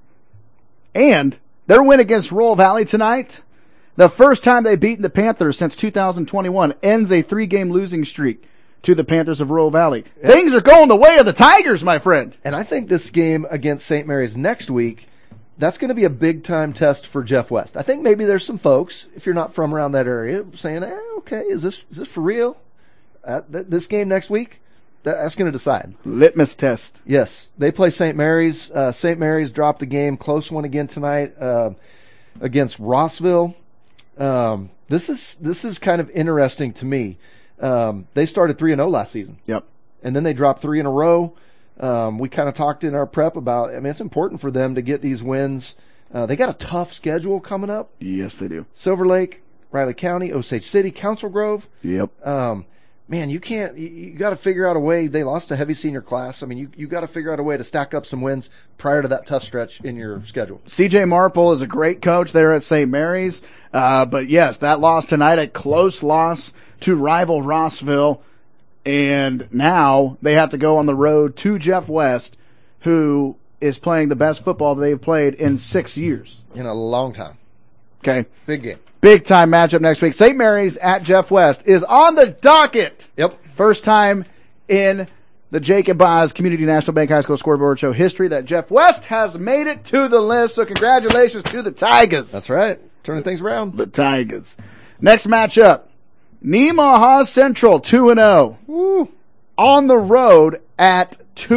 And their win against Royal Valley tonight, the first time they've beaten the Panthers since 2021, ends a 3-game losing streak to the Panthers of Royal Valley. Yeah. Things are going the way of the Tigers, my friend. And I think this game against St. Mary's next week, that's going to be a big-time test for Jeff West. I think maybe there's some folks, if you're not from around that area, saying, okay, is this for real? This game next week? That's going to decide. Litmus test. Yes. They play St. Mary's. St. Mary's dropped the game. Close one again tonight against Rossville. This is kind of interesting to me. They started 3-0 last season. Yep. And then they dropped 3 in a row. We kind of talked in our prep about, I mean, it's important for them to get these wins. They got a tough schedule coming up. Yes, they do. Silver Lake, Riley County, Osage City, Council Grove. Yep. Man, you got to figure out a way. They lost a heavy senior class. I mean, you got to figure out a way to stack up some wins prior to that tough stretch in your schedule. C.J. Marple is a great coach there at St. Mary's. But yes, that loss tonight, a close loss to rival Rossville. And now they have to go on the road to Jeff West, who is playing the best football they've played in 6 years. In a long time. Okay. Big game. Big time matchup next week. St. Mary's at Jeff West is on the docket. Yep. First time in the Jacob Boz Community National Bank High School Scoreboard Show history that Jeff West has made it to the list. So congratulations to the Tigers. That's right. Turning things around. The Tigers. Next matchup. Nemaha Central 2-0. Woo. On the road at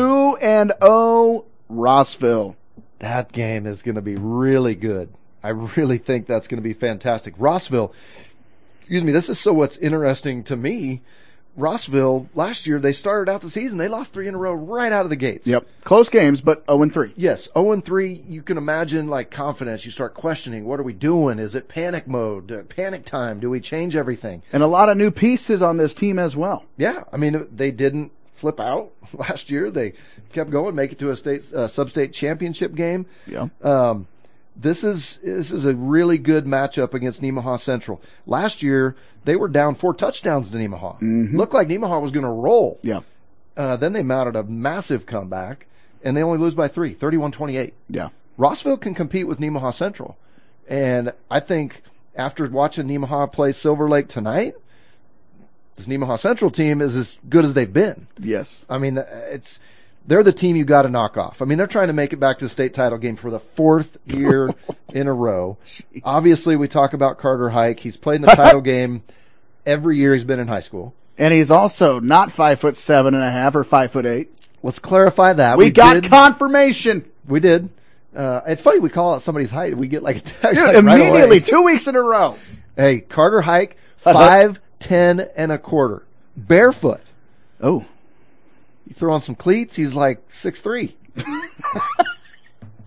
2-0 Rossville. That game is going to be really good. I really think that's going to be fantastic. Rossville, this is so what's interesting to me. Rossville, last year, they started out the season, they lost 3 in a row right out of the gates. Yep. Close games, but 0-3. Yes, 0-3, you can imagine, like, confidence. You start questioning, what are we doing? Is it panic mode, panic time? Do we change everything? And a lot of new pieces on this team as well. Yeah, I mean, they didn't flip out last year. They kept going, make it to a sub-state championship game. Yeah. This is a really good matchup against Nemaha Central. Last year, they were down 4 touchdowns to Nemaha. Mm-hmm. Looked like Nemaha was going to roll. Yeah. Then they mounted a massive comeback, and they only lose by 3, 31-28. Yeah. Rossville can compete with Nemaha Central. And I think after watching Nemaha play Silver Lake tonight, this Nemaha Central team is as good as they've been. Yes. I mean, they're the team you got to knock off. I mean, they're trying to make it back to the state title game for the 4th year in a row. Obviously, we talk about Carter Hike. He's played in the title game every year he's been in high school. And he's also not 5'7.5" or 5'8". Let's clarify that. We got confirmation. We did. It's funny we call out somebody's height. We get like a text immediately, right 2 weeks in a row. Hey, Carter Hike, 5'10 1/4", barefoot. Oh. You throw on some cleats, he's like 6'3".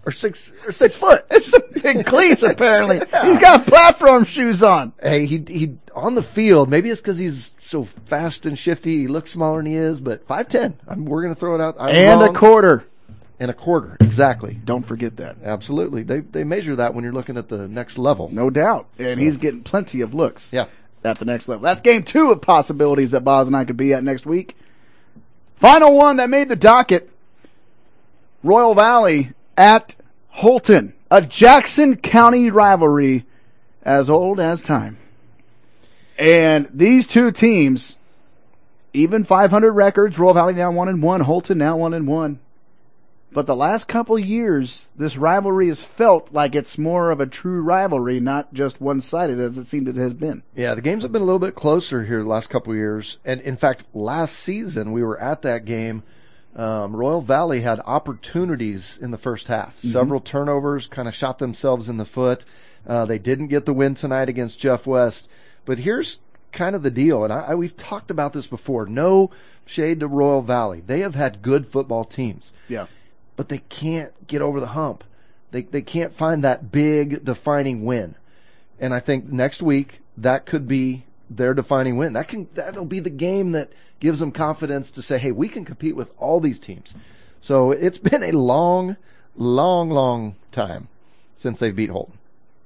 or 6 foot. It's some big cleats apparently. Yeah. He's got platform shoes on. Hey, he on the field. Maybe it's because he's so fast and shifty. He looks smaller than he is, but 5'10". We're going to throw it out. A quarter. And a quarter, exactly. Don't forget that. Absolutely. They measure that when you're looking at the next level. No doubt. And he's getting plenty of looks. Yeah. At the next level. That's game 2 of possibilities that Boz and I could be at next week. Final one that made the docket. Royal Valley at Holton. A Jackson County rivalry as old as time. And these two teams, even 500 records, Royal Valley now 1-1, Holton now 1-1. But the last couple of years, this rivalry has felt like it's more of a true rivalry, not just one-sided as it seemed it has been. Yeah, the games have been a little bit closer here the last couple of years. And, in fact, last season we were at that game. Royal Valley had opportunities in the first half. Mm-hmm. Several turnovers kind of shot themselves in the foot. They didn't get the win tonight against Jeff West. But here's kind of the deal, and we've talked about this before. No shade to Royal Valley. They have had good football teams. Yeah. But they can't get over the hump. They can't find that big defining win. And I think next week that could be their defining win. That'll be the game that gives them confidence to say, hey, we can compete with all these teams. So it's been a long, long, long time since they beat Holton.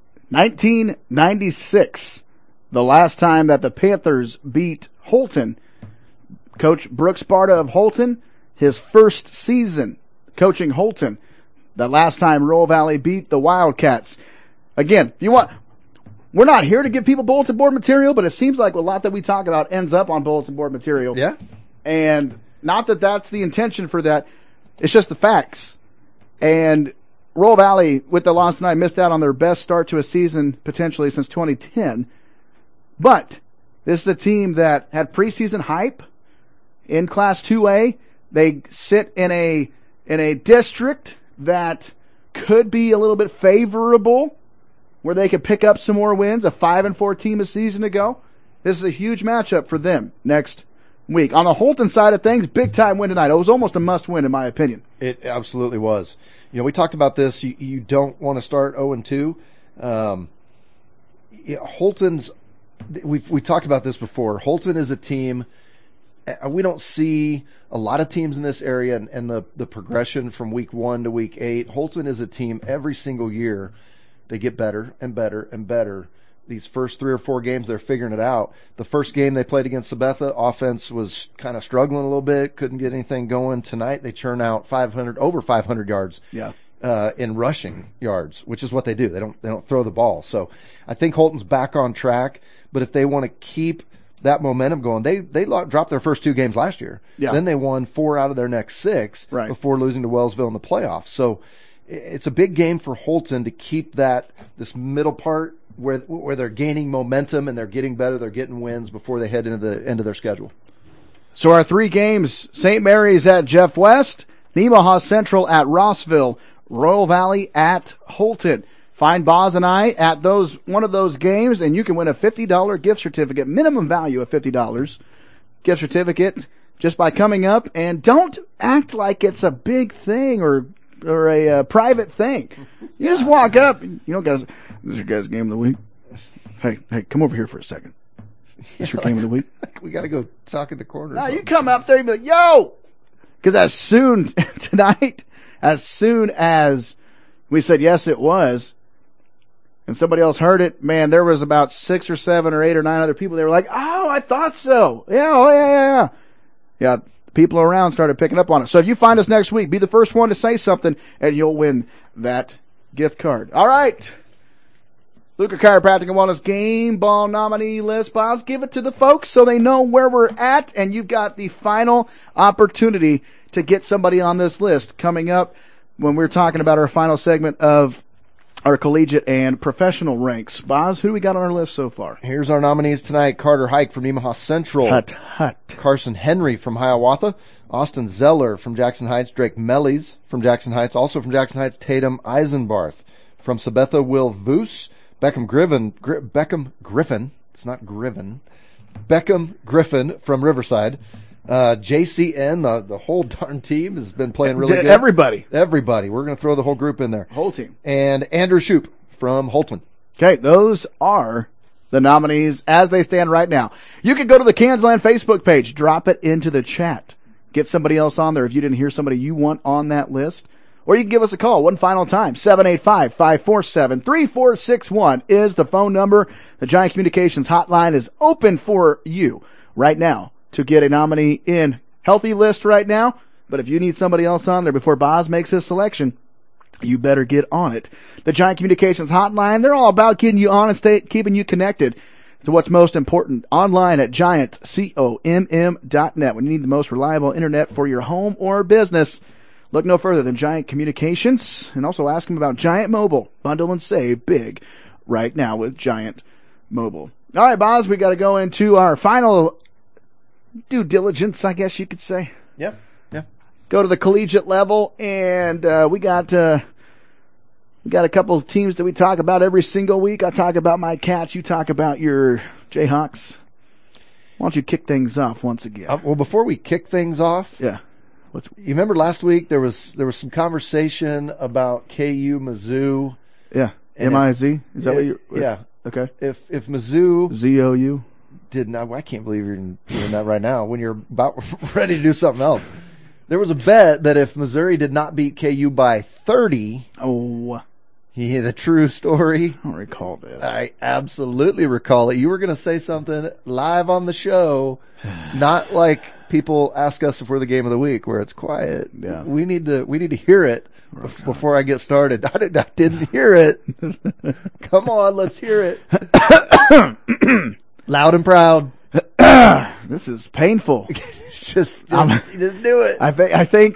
1996, the last time that the Panthers beat Holton. Coach Brooks Sparta of Holton, his first season coaching Holton. The last time Royal Valley beat the Wildcats. Again, we're not here to give people bulletin board material, but it seems like a lot that we talk about ends up on bulletin board material. Yeah. And not that that's the intention for that. It's just the facts. And Royal Valley, with the loss tonight, missed out on their best start to a season potentially since 2010. But this is a team that had preseason hype in Class 2A. They sit in a district that could be a little bit favorable, where they could pick up some more wins, a 5-4 team a season ago. This is a huge matchup for them next week. On the Holton side of things, big-time win tonight. It was almost a must-win, in my opinion. It absolutely was. You know, we talked about this. You don't want to start 0-2. Holton's. We talked about this before. Holton is a team. We don't see a lot of teams in this area, and the progression from week 1 to week 8. Holton is a team every single year. They get better and better and better. These first 3 or 4 games, they're figuring it out. The first game they played against Sabetha, offense was kind of struggling a little bit, couldn't get anything going. Tonight they churn out over 500 yards in rushing yards, which is what they do. They don't throw the ball. So I think Holton's back on track. But if they want to keep that momentum going, they dropped their first 2 games last year. Yeah. Then they won 4 out of their next 6 before losing to Wellsville in the playoffs. So it's a big game for Holton to keep this middle part where they're gaining momentum and they're getting better, they're getting wins before they head into the end of their schedule. So our 3 games: St. Mary's at Jeff West, Nemaha Central at Rossville, Royal Valley at Holton. Find Boz and I at one of those games, and you can win a $50 gift certificate, minimum value of $50 gift certificate, just by coming up. And don't act like it's a big thing or a private thing. You just walk up. Guys, this is your guys' game of the week. Hey, come over here for a second. This your game of the week. We got to go talk in the corner. No, you come up there and be like, yo! Because as soon as we said yes, it was, and somebody else heard it, man, there was about 6 or 7 or 8 or 9 other people. They were like, oh, I thought so. Yeah, Yeah, people around started picking up on it. So if you find us next week, be the first one to say something, and you'll win that gift card. All right. Luker Chiropractic and Wellness Game Ball nominee list. Boz, give it to the folks so they know where we're at, and you've got the final opportunity to get somebody on this list coming up when we're talking about our final segment of our collegiate and professional ranks. Boz, who do we got on our list so far? Here's our nominees tonight. Carter Hike from Nemaha Central. Hut. Carson Henry from Hiawatha. Austin Zeller from Jackson Heights. Drake Mellies from Jackson Heights. Also from Jackson Heights, Tatum Eisenbarth. From Sabetha, Will Voos. Beckham Griffin. It's not Griffin. Beckham Griffin from Riverside. JCN, the whole darn team has been playing really good. Everybody. We're going to throw the whole group in there. Whole team. And Andrew Shoup from Holtman. Okay, those are the nominees as they stand right now. You can go to the Kansland Facebook page, drop it into the chat. Get somebody else on there if you didn't hear somebody you want on that list. Or you can give us a call one final time. 785-547-3461 is the phone number. The Giant Communications hotline is open for you right now to get a nominee in. Healthy list right now, but if you need somebody else on there before Boz makes his selection, you better get on it. The Giant Communications hotline, they're all about getting you on and keeping you connected to what's most important. Online at giantcomm.net. When you need the most reliable internet for your home or business, look no further than Giant Communications, and also ask them about Giant Mobile. Bundle and save big right now with Giant Mobile. All right, Boz, we got to go into our final due diligence, I guess you could say. Yep. Go to the collegiate level, and we got a couple of teams that we talk about every single week. I talk about my Cats. You talk about your Jayhawks. Why don't you kick things off once again? Well, before we kick things off, yeah. You remember last week there was some conversation about KU Mizzou. Yeah, M-I-Z. Is that what you? Yeah. Okay. If Mizzou Z-O-U did not, I can't believe you're doing that right now when you're about ready to do something else. There was a bet that if Missouri did not beat KU by 30, the true story. I don't recall this. I absolutely recall it. You were going to say something live on the show, not like people ask us if we're the game of the week where it's quiet. Yeah. We need to hear it before I get started. I didn't hear it. Come on, let's hear it. Loud and proud. This is painful. just do it. I think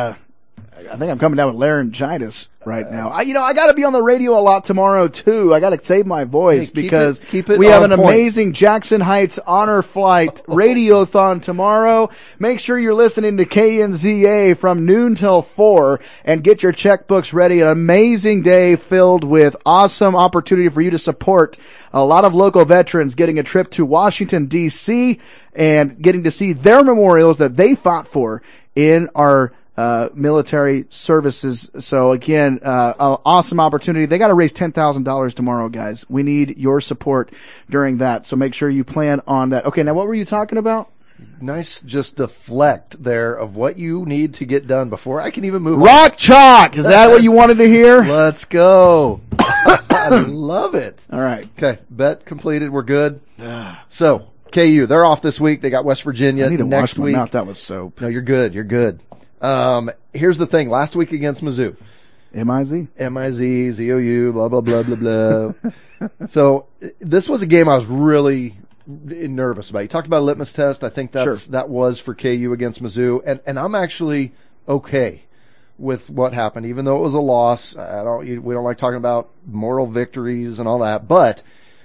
I'm coming down with laryngitis right now. I got to be on the radio a lot tomorrow too. I got to save my voice because we have an amazing Jackson Heights Honor Flight radiothon tomorrow. Make sure you're listening to KNZA from noon till 4 and get your checkbooks ready. An amazing day filled with awesome opportunity for you to support a lot of local veterans getting a trip to Washington, D.C. and getting to see their memorials that they fought for in our military services. So again, an awesome opportunity. They got to raise $10,000 tomorrow, guys. We need your support during that. So make sure you plan on that. Okay, now what were you talking about? Nice, just deflect there of what you need to get done before I can even move Rock Chalk! Is that what you wanted to hear? Let's go. I love it. All right. Okay, bet completed. We're good. So, KU, they're off this week. They got West Virginia I need to next wash my week. mouth. That was soap. No, you're good. You're good. Here's the thing. Last week against Mizzou. M-I-Z? M-I-Z, Z-O-U, blah, blah, blah, blah, blah. So, this was a game I was really nervous about. You talked about a litmus test. I think that was for KU against Mizzou. And I'm actually okay with what happened, even though it was a loss. We don't like talking about moral victories and all that. But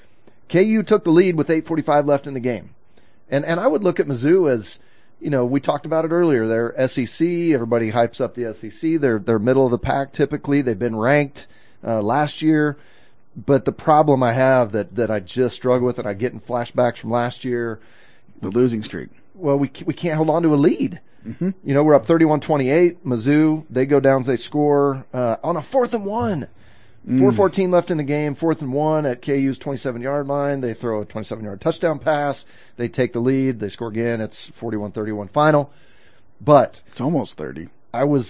KU took the lead with 8:45 left in the game. And I would look at Mizzou as, we talked about it earlier. They're SEC. Everybody hypes up the SEC. They're middle of the pack typically. They've been ranked last year. But the problem I have that I just struggle with, and I get in flashbacks from last year, the losing streak. Well, we can't hold on to a lead. Mm-hmm. We're up 31-28. Mizzou, they go down, they score on a 4th and 1. 4:14 left in the game, 4th and 1 at KU's 27-yard line. They throw a 27-yard touchdown pass. They take the lead. They score again. It's 41-31 final. But it's almost 30. I was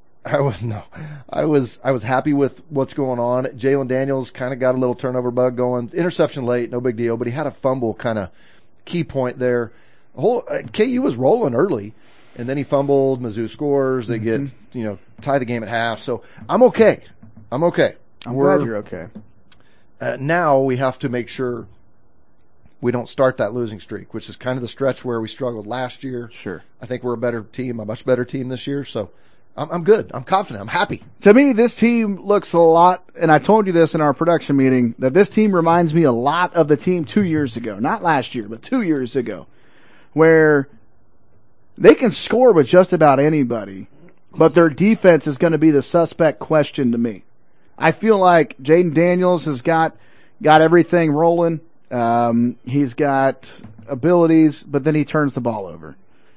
happy with what's going on. Jalen Daniels kind of got a little turnover bug going. Interception late, no big deal, but he had a fumble kind of key point there. KU was rolling early, and then he fumbled. Mizzou scores. They get, tie the game at half. So I'm okay. I'm glad you're okay. Now we have to make sure we don't start that losing streak, which is kind of the stretch where we struggled last year. Sure. I think we're a better team, a much better team this year, so I'm good. I'm confident. I'm happy. To me, this team looks a lot, and I told you this in our production meeting, that this team reminds me a lot of the team 2 years ago. Not last year, but 2 years ago, where they can score with just about anybody, but their defense is going to be the suspect question to me. I feel like Jaden Daniels has got everything rolling. He's got abilities, but then he turns the ball over. Yeah.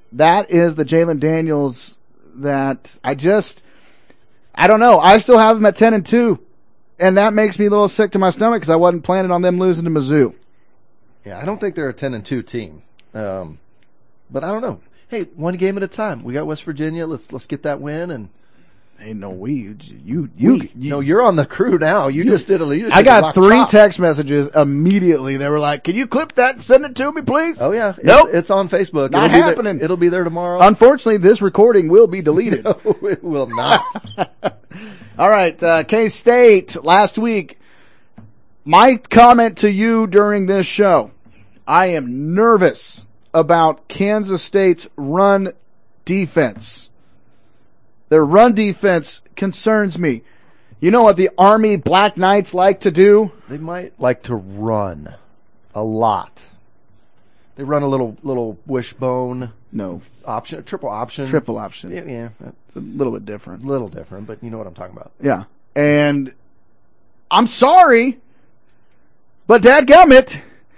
that is the Jalen Daniels that I don't know. I still have them at 10-2, and that makes me a little sick to my stomach because I wasn't planning on them losing to Mizzou. Yeah, I don't think they're a 10-2 team, but I don't know. Hey, one game at a time. We got West Virginia. Let's get that win. And hey, no, you. No, you're on the crew now. You just did a. I got 3 text messages immediately. They were like, "Can you clip that and send it to me, please?" Oh yeah, nope, it's on Facebook. Not happening. It'll be there tomorrow. Unfortunately, this recording will be deleted. No, it will not. All right, K-State last week. My comment to you during this show: I am nervous about Kansas State's run defense. Their run defense concerns me. You know what the Army Black Knights like to do? They might like to run a lot. They run a little wishbone. No. Option, triple option. Triple option. Yeah. It's a little bit different. A little different, but you know what I'm talking about. Yeah. And I'm sorry, but dadgummit,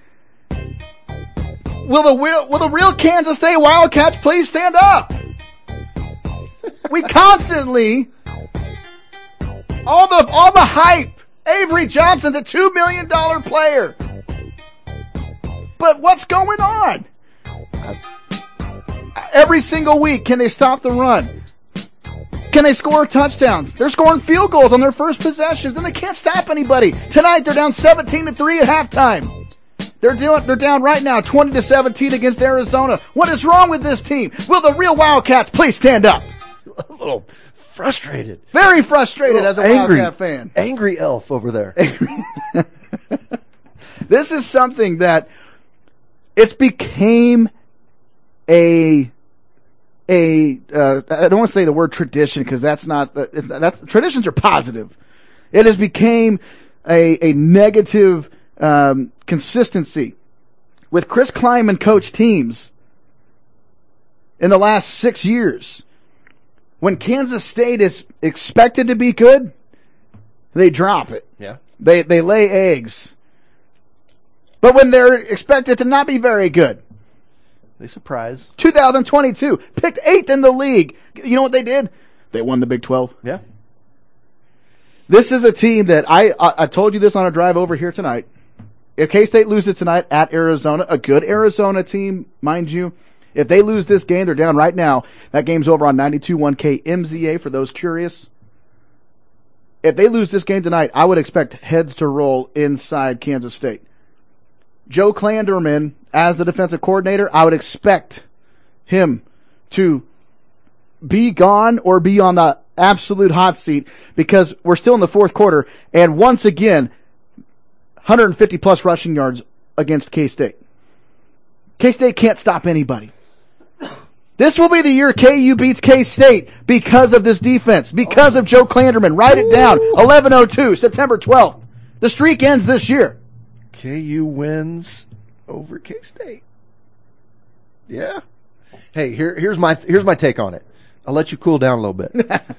will the real Kansas State Wildcats please stand up? We constantly, all the hype, Avery Johnson, the $2 million player. But what's going on? Every single week, can they stop the run? Can they score touchdowns? They're scoring field goals on their first possessions, and they can't stop anybody. Tonight, they're down 17-3 at halftime. They're down right now, 20-17 against Arizona. What is wrong with this team? Will the real Wildcats please stand up? A little frustrated. Very frustrated as a Wildcat fan. Angry elf over there. This is something that it's became I don't want to say the word tradition because that's traditions are positive. It has become a negative consistency with Chris Kleiman coach teams in the last 6 years. When Kansas State is expected to be good, they drop it. Yeah. They lay eggs. But when they're expected to not be very good, they surprise. 2022, picked 8th in the league. You know what they did? They won the Big 12. Yeah. This is a team that I told you this on a drive over here tonight. If K-State loses tonight at Arizona, a good Arizona team, mind you, if they lose this game, they're down right now. That game's over on 92.1 KMZA for those curious. If they lose this game tonight, I would expect heads to roll inside Kansas State. Joe Klanderman, as the defensive coordinator, I would expect him to be gone or be on the absolute hot seat because we're still in the fourth quarter, and once again, 150-plus rushing yards against K-State. K-State can't stop anybody. This will be the year KU beats K-State because of this defense, because of Joe Klanderman. Write it down, 11:02, September 12th. The streak ends this year. KU wins over K-State. Yeah. Hey, here's my take on it. I'll let you cool down a little bit.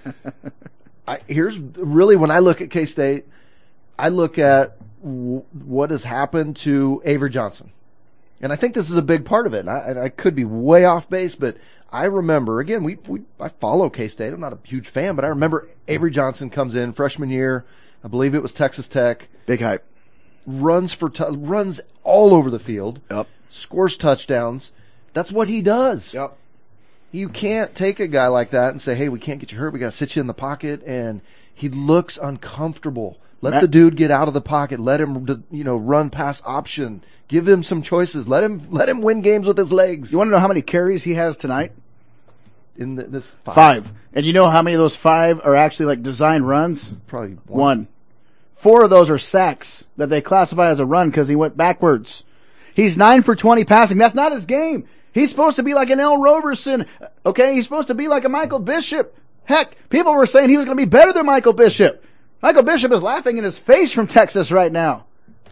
Here's really when I look at K-State, I look at what has happened to Avery Johnson. And I think this is a big part of it. I could be way off base, but I remember, again, I follow K-State. I'm not a huge fan, but I remember Avery Johnson comes in freshman year. I believe it was Texas Tech. Big hype. Runs all over the field. Yep. Scores touchdowns. That's what he does. Yep. You can't take a guy like that and say, hey, we can't get you hurt. We got to sit you in the pocket. And he looks uncomfortable. Let the dude get out of the pocket. Let him, run past option. Give him some choices. Let him win games with his legs. You want to know how many carries he has tonight? In this 5. And you know how many of those 5 are actually like design runs? Probably 1. 4 of those are sacks that they classify as a run because he went backwards. He's 9 for 20 passing. That's not his game. He's supposed to be like an L. Roberson. Okay, he's supposed to be like a Michael Bishop. Heck, people were saying he was going to be better than Michael Bishop. Michael Bishop is laughing in his face from Texas right now.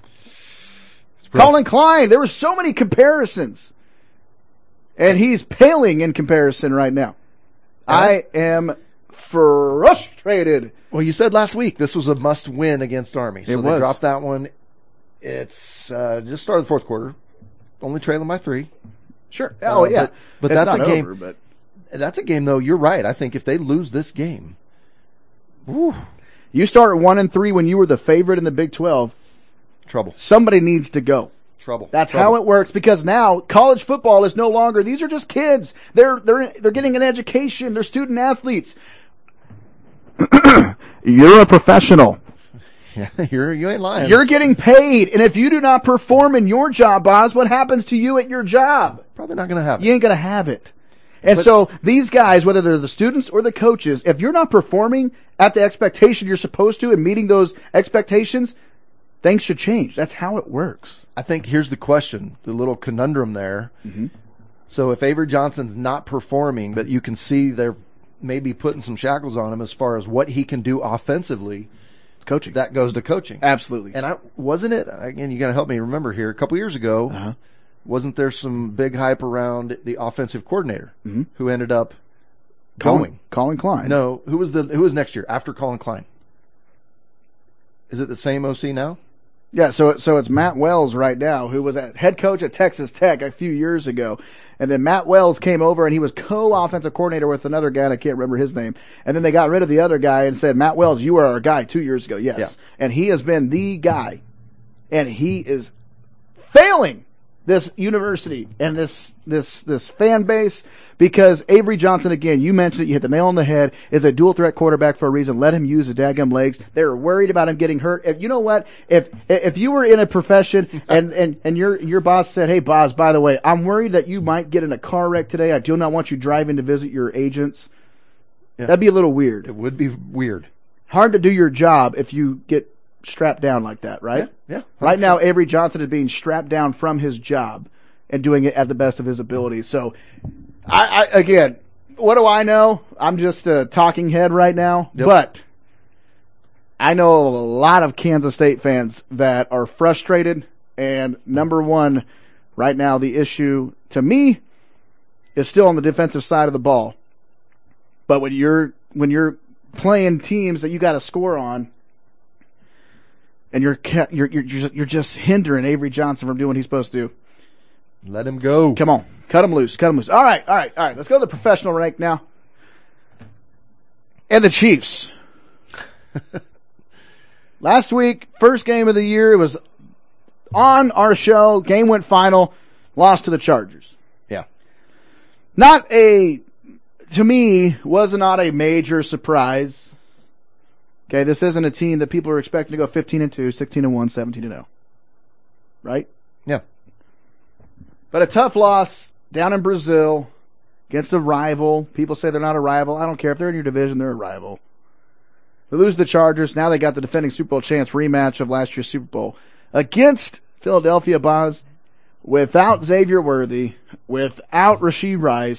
Colin Klein, there were so many comparisons. And he's paling in comparison right now. I am frustrated. Well, you said last week this was a must-win against Army. So they dropped that one. It's just started the fourth quarter. Only trailing by 3. Sure. Oh, yeah. But it's that's not a game. over, but that's a game, though. You're right. I think if they lose this game, whew, you start at 1-3 when you were the favorite in the Big 12. Trouble. Somebody needs to go. Trouble. That's how it works, because now college football is no longer. These are just kids. They're getting an education. They're student athletes. You're a professional. Yeah, you ain't lying. You're getting paid, and if you do not perform in your job, Boz, what happens to you at your job? Probably not going to happen. You ain't going to have it. And so these guys, whether they're the students or the coaches, if you're not performing at the expectation you're supposed to and meeting those expectations, things should change. That's how it works. I think here's the question, the little conundrum there. Mm-hmm. So if Avery Johnson's not performing, but you can see they're maybe putting some shackles on him as far as what he can do offensively, coaching. That goes to coaching. Absolutely. And wasn't it, again, you got to help me remember here, a couple years ago, wasn't there some big hype around the offensive coordinator who ended up going? Colin Klein. No, who was next year after Colin Klein? Is it the same OC now? Yeah, so it's Matt Wells right now, who was head coach at Texas Tech a few years ago. And then Matt Wells came over, and he was co-offensive coordinator with another guy, and I can't remember his name. And then they got rid of the other guy and said, Matt Wells, you are our guy 2 years ago. Yes. Yeah. And he has been the guy. And he is failing this university and this fan base, because Avery Johnson, again, you mentioned it, you hit the nail on the head, is a dual-threat quarterback for a reason. Let him use his daggum legs. They're worried about him getting hurt. You know what? If you were in a profession and your boss said, hey, boss, by the way, I'm worried that you might get in a car wreck today. I do not want you driving to visit your agents. Yeah. That'd be a little weird. It would be weird. Hard to do your job if you get strapped down like that, right? Yeah. Right now, Avery Johnson is being strapped down from his job and doing it at the best of his ability. So, I again, what do I know? I'm just a talking head right now. Yep. But I know a lot of Kansas State fans that are frustrated. And number one, right now, the issue to me is still on the defensive side of the ball. But when you're playing teams that you got to score on, and you're just hindering Avery Johnson from doing what he's supposed to do. Let him go. Come on. Cut him loose. Cut him loose. All right. Let's go to the professional rank now. And the Chiefs. Last week, first game of the year, it was on our show. Game went final. Lost to the Chargers. Yeah. To me, was not a major surprise. Okay, this isn't a team that people are expecting to go 15-2, 16-1, 17-0. Right? Yeah. But a tough loss down in Brazil against a rival. People say they're not a rival. I don't care. If they're in your division, they're a rival. They lose the Chargers. Now they got the defending Super Bowl chance rematch of last year's Super Bowl against Philadelphia, Boz. Without Xavier Worthy, without Rashee Rice.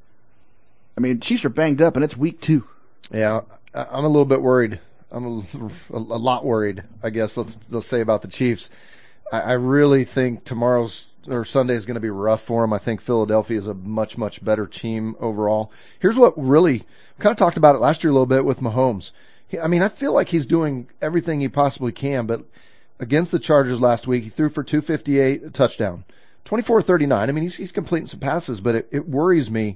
I mean, Chiefs are banged up, and it's week 2. Yeah, I'm a little bit worried. I'm a lot worried, I guess, let's say, about the Chiefs. I really think Sunday is going to be rough for them. I think Philadelphia is a much, much better team overall. Here's what really, we kind of talked about it last year a little bit with Mahomes. I feel like he's doing everything he possibly can, but against the Chargers last week, he threw for 258, a touchdown, 24-39. He's completing some passes, but it worries me.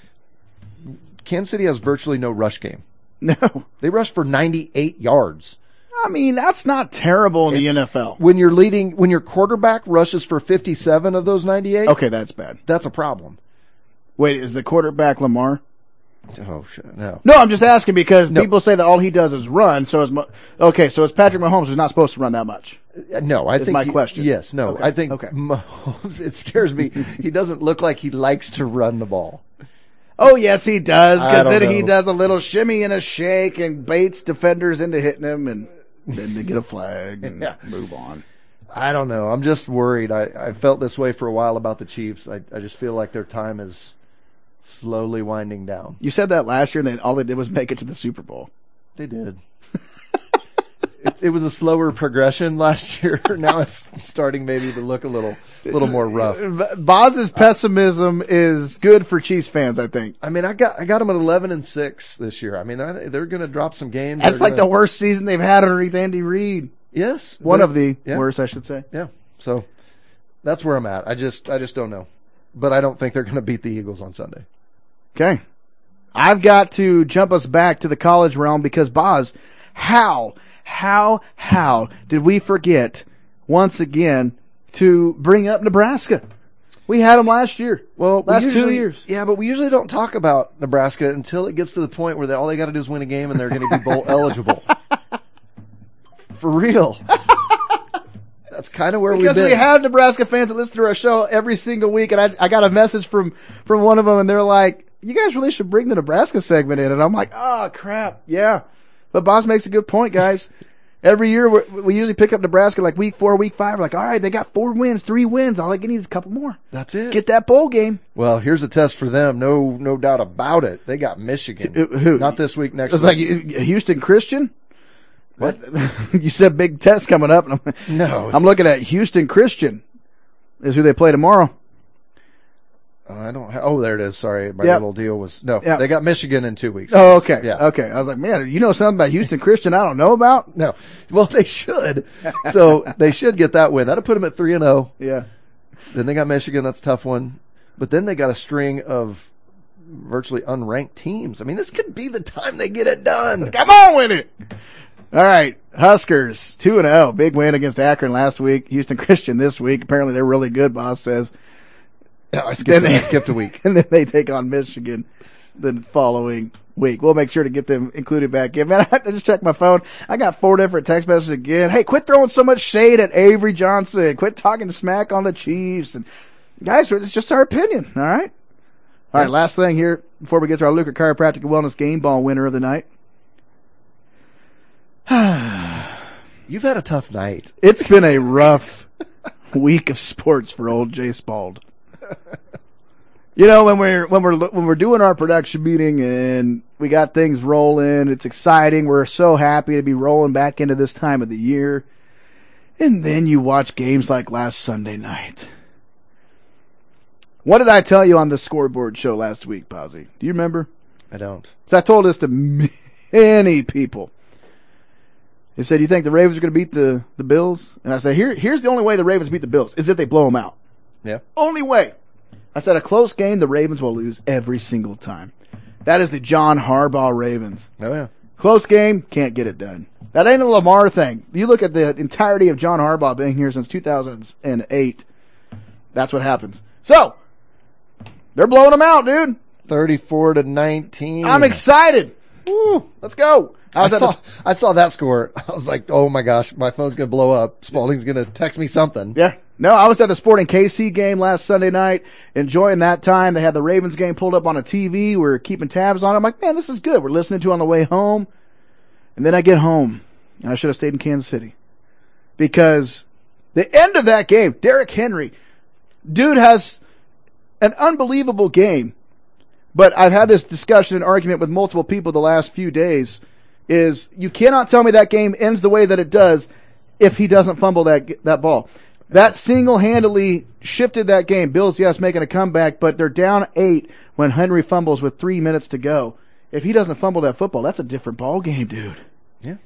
Kansas City has virtually no rush game. No. They rushed for 98 yards. That's not terrible in the NFL. When your quarterback rushes for 57 of those 98. Okay, that's bad. That's a problem. Wait, is the quarterback Lamar? Oh, shit, no. No, I'm just asking because people say that all he does is run. So it's Patrick Mahomes who's not supposed to run that much. No, I think my question. Yes, no. Okay. I think Mahomes, it scares me. He doesn't look like he likes to run the ball. Oh, yes, he does, because then he does a little shimmy and a shake and baits defenders into hitting him, and then they get a flag and move on. I don't know. I'm just worried. I felt this way for a while about the Chiefs. I just feel like their time is slowly winding down. You said that last year, and then all they did was make it to the Super Bowl. They did. It was a slower progression last year. Now it's starting maybe to look a little more rough. Boz's pessimism is good for Chiefs fans, I think. I got them at 11-6 this year. They're going to drop some games. That's like the worst season they've had underneath Andy Reid. Yes, one of the worst, I should say. Yeah. So that's where I'm at. I just don't know. but I don't think they're going to beat the Eagles on Sunday. Okay. I've got to jump us back to the college realm because, Boz, how did we forget, once again, to bring up Nebraska? We had them last year. Well, last 2 years. Yeah, but we usually don't talk about Nebraska until it gets to the point where all they got to do is win a game and they're going to be bowl eligible. For real. That's kind of where we've been. Because we have Nebraska fans that listen to our show every single week, and I got a message from one of them, and they're like, you guys really should bring the Nebraska segment in. And I'm like, oh, crap, yeah. But Boss makes a good point, guys. Every year we usually pick up Nebraska like week 4, week 5. We're like, all right, they got 4 wins, 3 wins. All they need is a couple more. That's it. Get that bowl game. Well, here's a test for them. No doubt about it. They got Michigan. Who? Not this week, next week. It's like Houston Christian? What? You said big test coming up. And I'm looking at Houston Christian is who they play tomorrow. I don't. There it is. Sorry, my little deal was They got Michigan in 2 weeks. Oh, okay. Yeah. Okay. I was like, man, you know something about Houston Christian I don't know about? No. Well, they should. So they should get that win. That'll put them at 3-0. Yeah. Then they got Michigan. That's a tough one. But then they got a string of virtually unranked teams. I mean, this could be the time they get it done. Come on with it. All right, Huskers 2-0, big win against Akron last week. Houston Christian this week. Apparently they're really good. Boss says. I skipped a week. And then they take on Michigan the following week. We'll make sure to get them included back in. Man, I just checked my phone. I got 4 different text messages again. Hey, quit throwing so much shade at Avery Johnson. Quit talking smack on the Chiefs. And guys, it's just our opinion. All right. All right. Last thing here before we get to our Luker Chiropractic and Wellness Game Ball winner of the night. You've had a tough night. It's been a rough week of sports for old Jay Spald. You know, when we're doing our production meeting and we got things rolling, it's exciting. We're so happy to be rolling back into this time of the year. And then you watch games like last Sunday night. What did I tell you on the scoreboard show last week, Posey? Do you remember? I don't. So I told this to many people. They said, you think the Ravens are going to beat the Bills? And I said, here's the only way the Ravens beat the Bills, is if they blow them out. Yeah. Only way. I said, a close game, the Ravens will lose every single time. That is the John Harbaugh Ravens. Oh, yeah. Close game, can't get it done. That ain't a Lamar thing. You look at the entirety of John Harbaugh being here since 2008, that's what happens. So, they're blowing them out, dude. 34-19. I'm excited. Woo, let's go. I saw that score. I was like, oh my gosh, my phone's going to blow up. Spalding's going to text me something. Yeah. No, I was at the Sporting KC game last Sunday night, enjoying that time. They had the Ravens game pulled up on a TV. We were keeping tabs on it. I'm like, man, this is good. We're listening to it on the way home. And then I get home, and I should have stayed in Kansas City. Because the end of that game, Derrick Henry, dude has an unbelievable game. But I've had this discussion and argument with multiple people the last few days, is you cannot tell me that game ends the way that it does if he doesn't fumble that ball. That single-handedly shifted that game. Bills, yes, making a comeback, but they're down 8 when Henry fumbles with 3 minutes to go. If he doesn't fumble that football, that's a different ball game, dude. Yeah.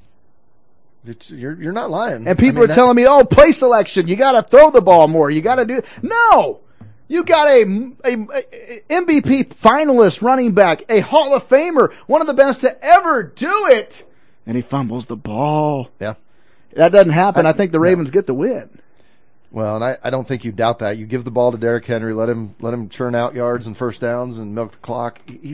You're not lying. And people are telling me, oh, play selection, you got to throw the ball more. You got to do... No! You got a MVP finalist running back, a Hall of Famer, one of the best to ever do it, and he fumbles the ball. Yeah. That doesn't happen. I think the Ravens get the win. Well, and I don't think you doubt that. You give the ball to Derrick Henry, let him churn out yards and first downs and milk the clock.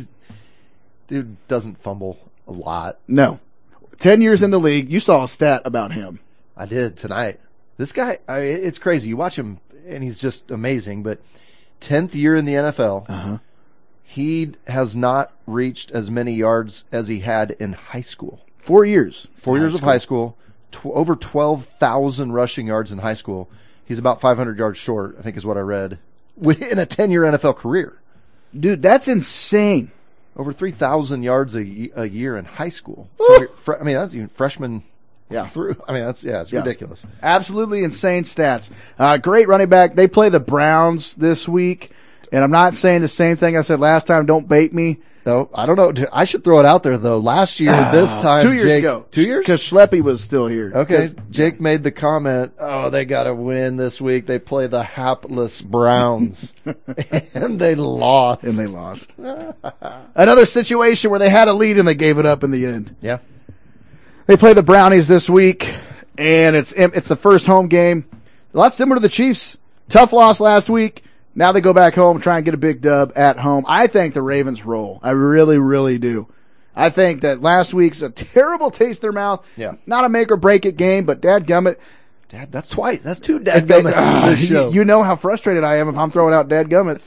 Dude doesn't fumble a lot. No. 10 years in the league, you saw a stat about him. I did tonight. This guy, it's crazy. You watch him, and he's just amazing, but 10th year in the NFL, he has not reached as many yards as he had in high school. 4 years. 4 years of high school, over 12,000 rushing yards in high school. He's about 500 yards short, I think is what I read, in a 10-year NFL career. Dude, that's insane. Over 3,000 yards a year in high school. So, I mean, that's even freshman through. I mean, it's ridiculous. Absolutely insane stats. Great running back. They play the Browns this week, And I'm not saying the same thing I said last time, don't bait me. No, I don't know. I should throw it out there, though. Last year, this time, 2 years Jake, ago. 2 years? Because Schleppy was still here. Okay, Jake made the comment, they got to win this week. They play the hapless Browns. And they lost. Another situation where they had a lead and they gave it up in the end. Yeah. They play the Brownies this week, and it's the first home game. A lot similar to the Chiefs. Tough loss last week. Now they go back home and try and get a big dub at home. I think the Ravens roll. I really, really do. I think that last week's a terrible taste in their mouth. Yeah. Not a make-or-break-it game, but dadgummit. Dad, that's twice. That's two dadgummits this show. You know how frustrated I am if I'm throwing out dadgummits.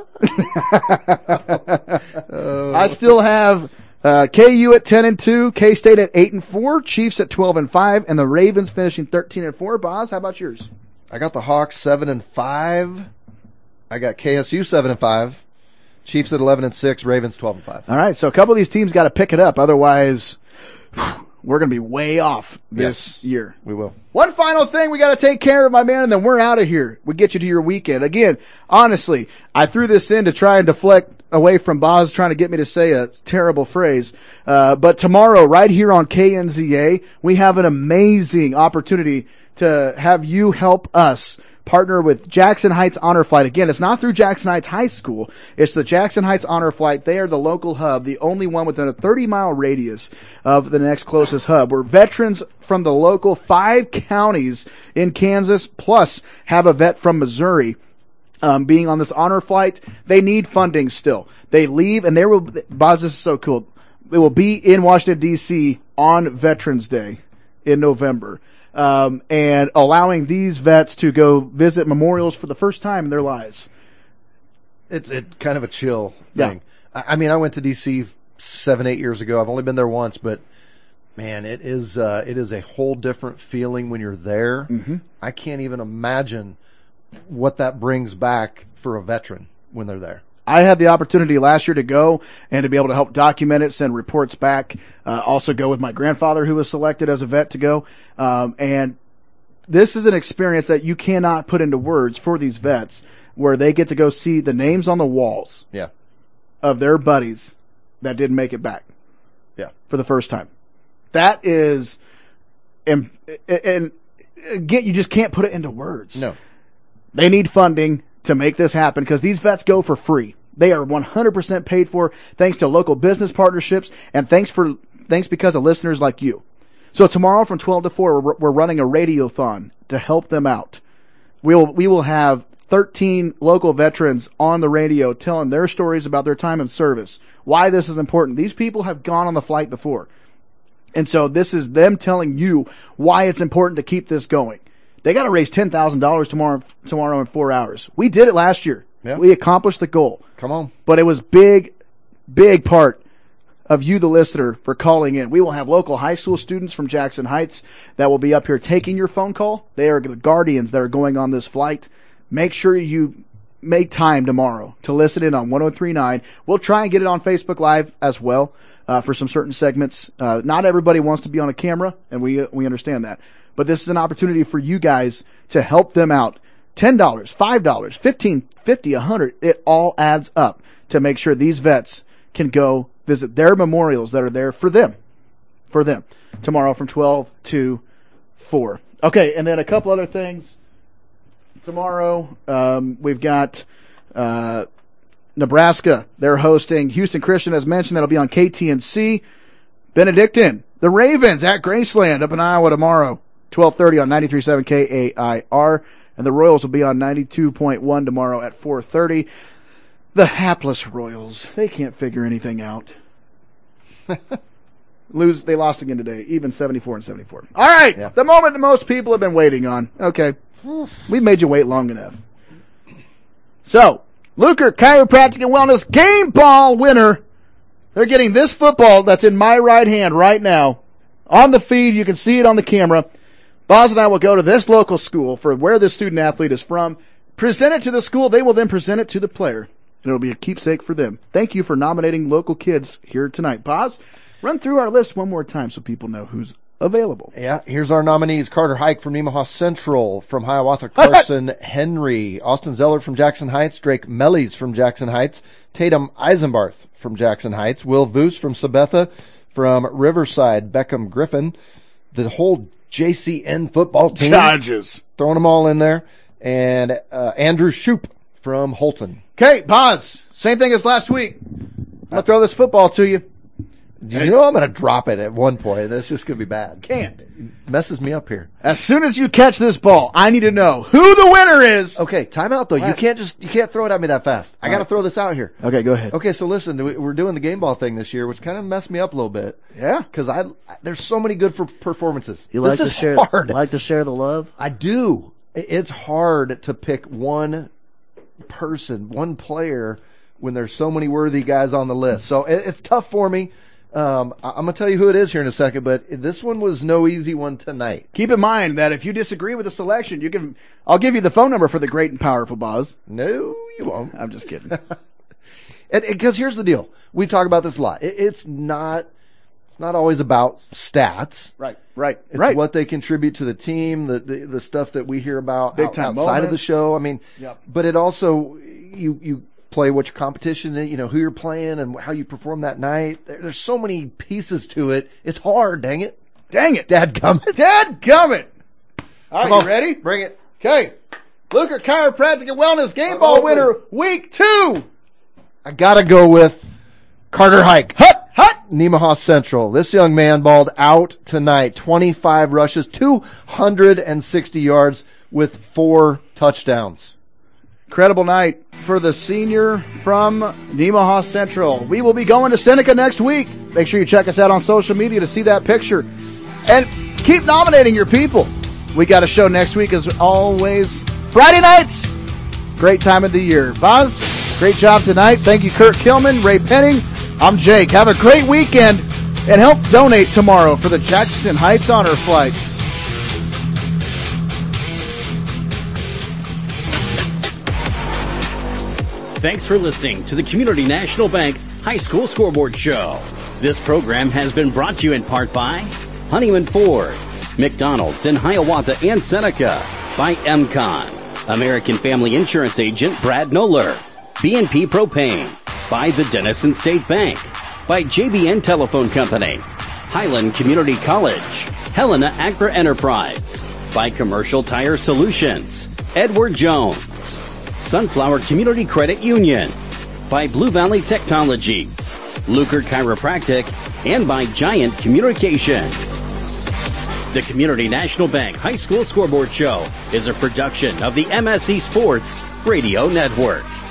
I still have KU at 10-2, K-State at 8-4, Chiefs at 12-5, and the Ravens finishing 13-4. Boz, how about yours? I got the Hawks 7-5. I got KSU 7-5, Chiefs at 11-6, Ravens 12-5. All right, so a couple of these teams got to pick it up. Otherwise, we're going to be way off this year. We will. One final thing we got to take care of, my man, and then we're out of here. We get you to your weekend. Again, honestly, I threw this in to try and deflect away from Boz trying to get me to say a terrible phrase. But tomorrow, right here on KNZA, we have an amazing opportunity to have you help us partner with Jackson Heights Honor Flight. Again, it's not through Jackson Heights High School. It's the Jackson Heights Honor Flight. They are the local hub, the only one within a 30-mile radius of the next closest hub, where veterans from the local 5 counties in Kansas, plus have a vet from Missouri, being on this honor flight. They need funding still. They leave, and Boz, this is so cool. They will be in Washington, D.C. on Veterans Day in November. And allowing these vets to go visit memorials for the first time in their lives. It's kind of a chill thing. Yeah. I mean, I went to D.C. 7-8 years ago. I've only been there once, but man, it is a whole different feeling when you're there. Mm-hmm. I can't even imagine what that brings back for a veteran when they're there. I had the opportunity last year to go and to be able to help document it, send reports back, also go with my grandfather who was selected as a vet to go. And this is an experience that you cannot put into words for these vets, where they get to go see the names on the walls of their buddies that didn't make it back for the first time. That is, and again, you just can't put it into words. No. They need funding to make this happen, because these vets go for free. They are 100% paid for, thanks to local business partnerships, and thanks because of listeners like you. So tomorrow from 12 to 4, we're running a radiothon to help them out. We will have 13 local veterans on the radio telling their stories about their time in service, why this is important. These people have gone on the flight before. And so this is them telling you why it's important to keep this going. They got to raise $10,000 tomorrow in 4 hours. We did it last year. Yeah. We accomplished the goal. Come on. But it was big part of you, the listener, for calling in. We will have local high school students from Jackson Heights that will be up here taking your phone call. They are the guardians that are going on this flight. Make sure you make time tomorrow to listen in on 103.9. We'll try and get it on Facebook Live as well for some certain segments. Not everybody wants to be on a camera, and we understand that. But this is an opportunity for you guys to help them out. $10, $5, $15, $50, $100, it all adds up to make sure these vets can go visit their memorials that are there for them. Tomorrow from 12 to 4. Okay, and then a couple other things. Tomorrow we've got Nebraska. They're hosting Houston Christian, as mentioned. That'll be on KTNC. Benedictine, the Ravens at Graceland up in Iowa tomorrow. 12:30 on 93.7 KAIR, and the Royals will be on 92.1 tomorrow at 4:30. The hapless Royals, they can't figure anything out. They lost again today, even 74-74. All right, The moment that most people have been waiting on. Okay, we've made you wait long enough. So, Luker Chiropractic and Wellness Game Ball winner. They're getting this football that's in my right hand right now on the feed. You can see it on the camera. Boz and I will go to this local school for where this student-athlete is from, present it to the school. They will then present it to the player, and it will be a keepsake for them. Thank you for nominating local kids here tonight. Boz, run through our list one more time so people know who's available. Yeah, here's our nominees. Carter Hike from Nemaha Central. From Hiawatha, Carson Henry. Austin Zeller from Jackson Heights. Drake Mellies from Jackson Heights. Tatum Eisenbarth from Jackson Heights. Will Voos from Sabetha. From Riverside, Beckham Griffin. The whole JCN football team. Charges. Throwing them all in there. And Andrew Shoup from Holton. Okay, Boz, same thing as last week. I'm going to throw this football to you. You know I'm going to drop it at one point. That's just going to be bad. Can't. It messes me up here. As soon as you catch this ball, I need to know who the winner is. Okay, time out though. You can't throw it at me that fast. I got to throw this out here. Okay, go ahead. Okay, so listen, we're doing the game ball thing this year, which kind of messed me up a little bit. Yeah, because there's so many good performances. You like this to is share? Hard. Like to share the love? I do. It's hard to pick one person, one player, when there's so many worthy guys on the list. So it's tough for me. I'm going to tell you who it is here in a second, but this one was no easy one tonight. Keep in mind that if you disagree with the selection, I'll give you the phone number for the great and powerful Boz. No, you won't. I'm just kidding. Because here's the deal. We talk about this a lot. It's not always about stats. Right. It's what they contribute to the team, the stuff that we hear about outside moments of the show. I mean, yep. But it also, you play what your competition, who you're playing and how you perform that night. There's so many pieces to it. It's hard, dang it. Dadgummit. All right, you ready? Bring it. Okay. Luker Chiropractic and Wellness Game Ball winner, week 2. I got to go with Carter Hike. Nemaha Central. This young man balled out tonight. 25 rushes, 260 yards with 4 touchdowns. Incredible night for the senior from Nemaha Central. We will be going to Seneca next week. Make sure you check us out on social media to see that picture. And keep nominating your people. We got a show next week as always. Friday nights. Great time of the year. Boz, great job tonight. Thank you, Kurt Kilman, Ray Penning. I'm Jake. Have a great weekend and help donate tomorrow for the Jackson Heights Honor Flight. Thanks for listening to the Community National Bank High School Scoreboard Show. This program has been brought to you in part by Honeyman Ford, McDonald's in Hiawatha and Seneca, by MCON, American Family Insurance Agent Brad Noller, BNP Propane, by the Denison State Bank, by JBN Telephone Company, Highland Community College, Helena Agri Enterprise, by Commercial Tire Solutions, Edward Jones, Sunflower Community Credit Union, by Blue Valley Technology, Luker Chiropractic, and by Giant Communications. The Community National Bank High School Scoreboard Show is a production of the MSC Sports Radio Network.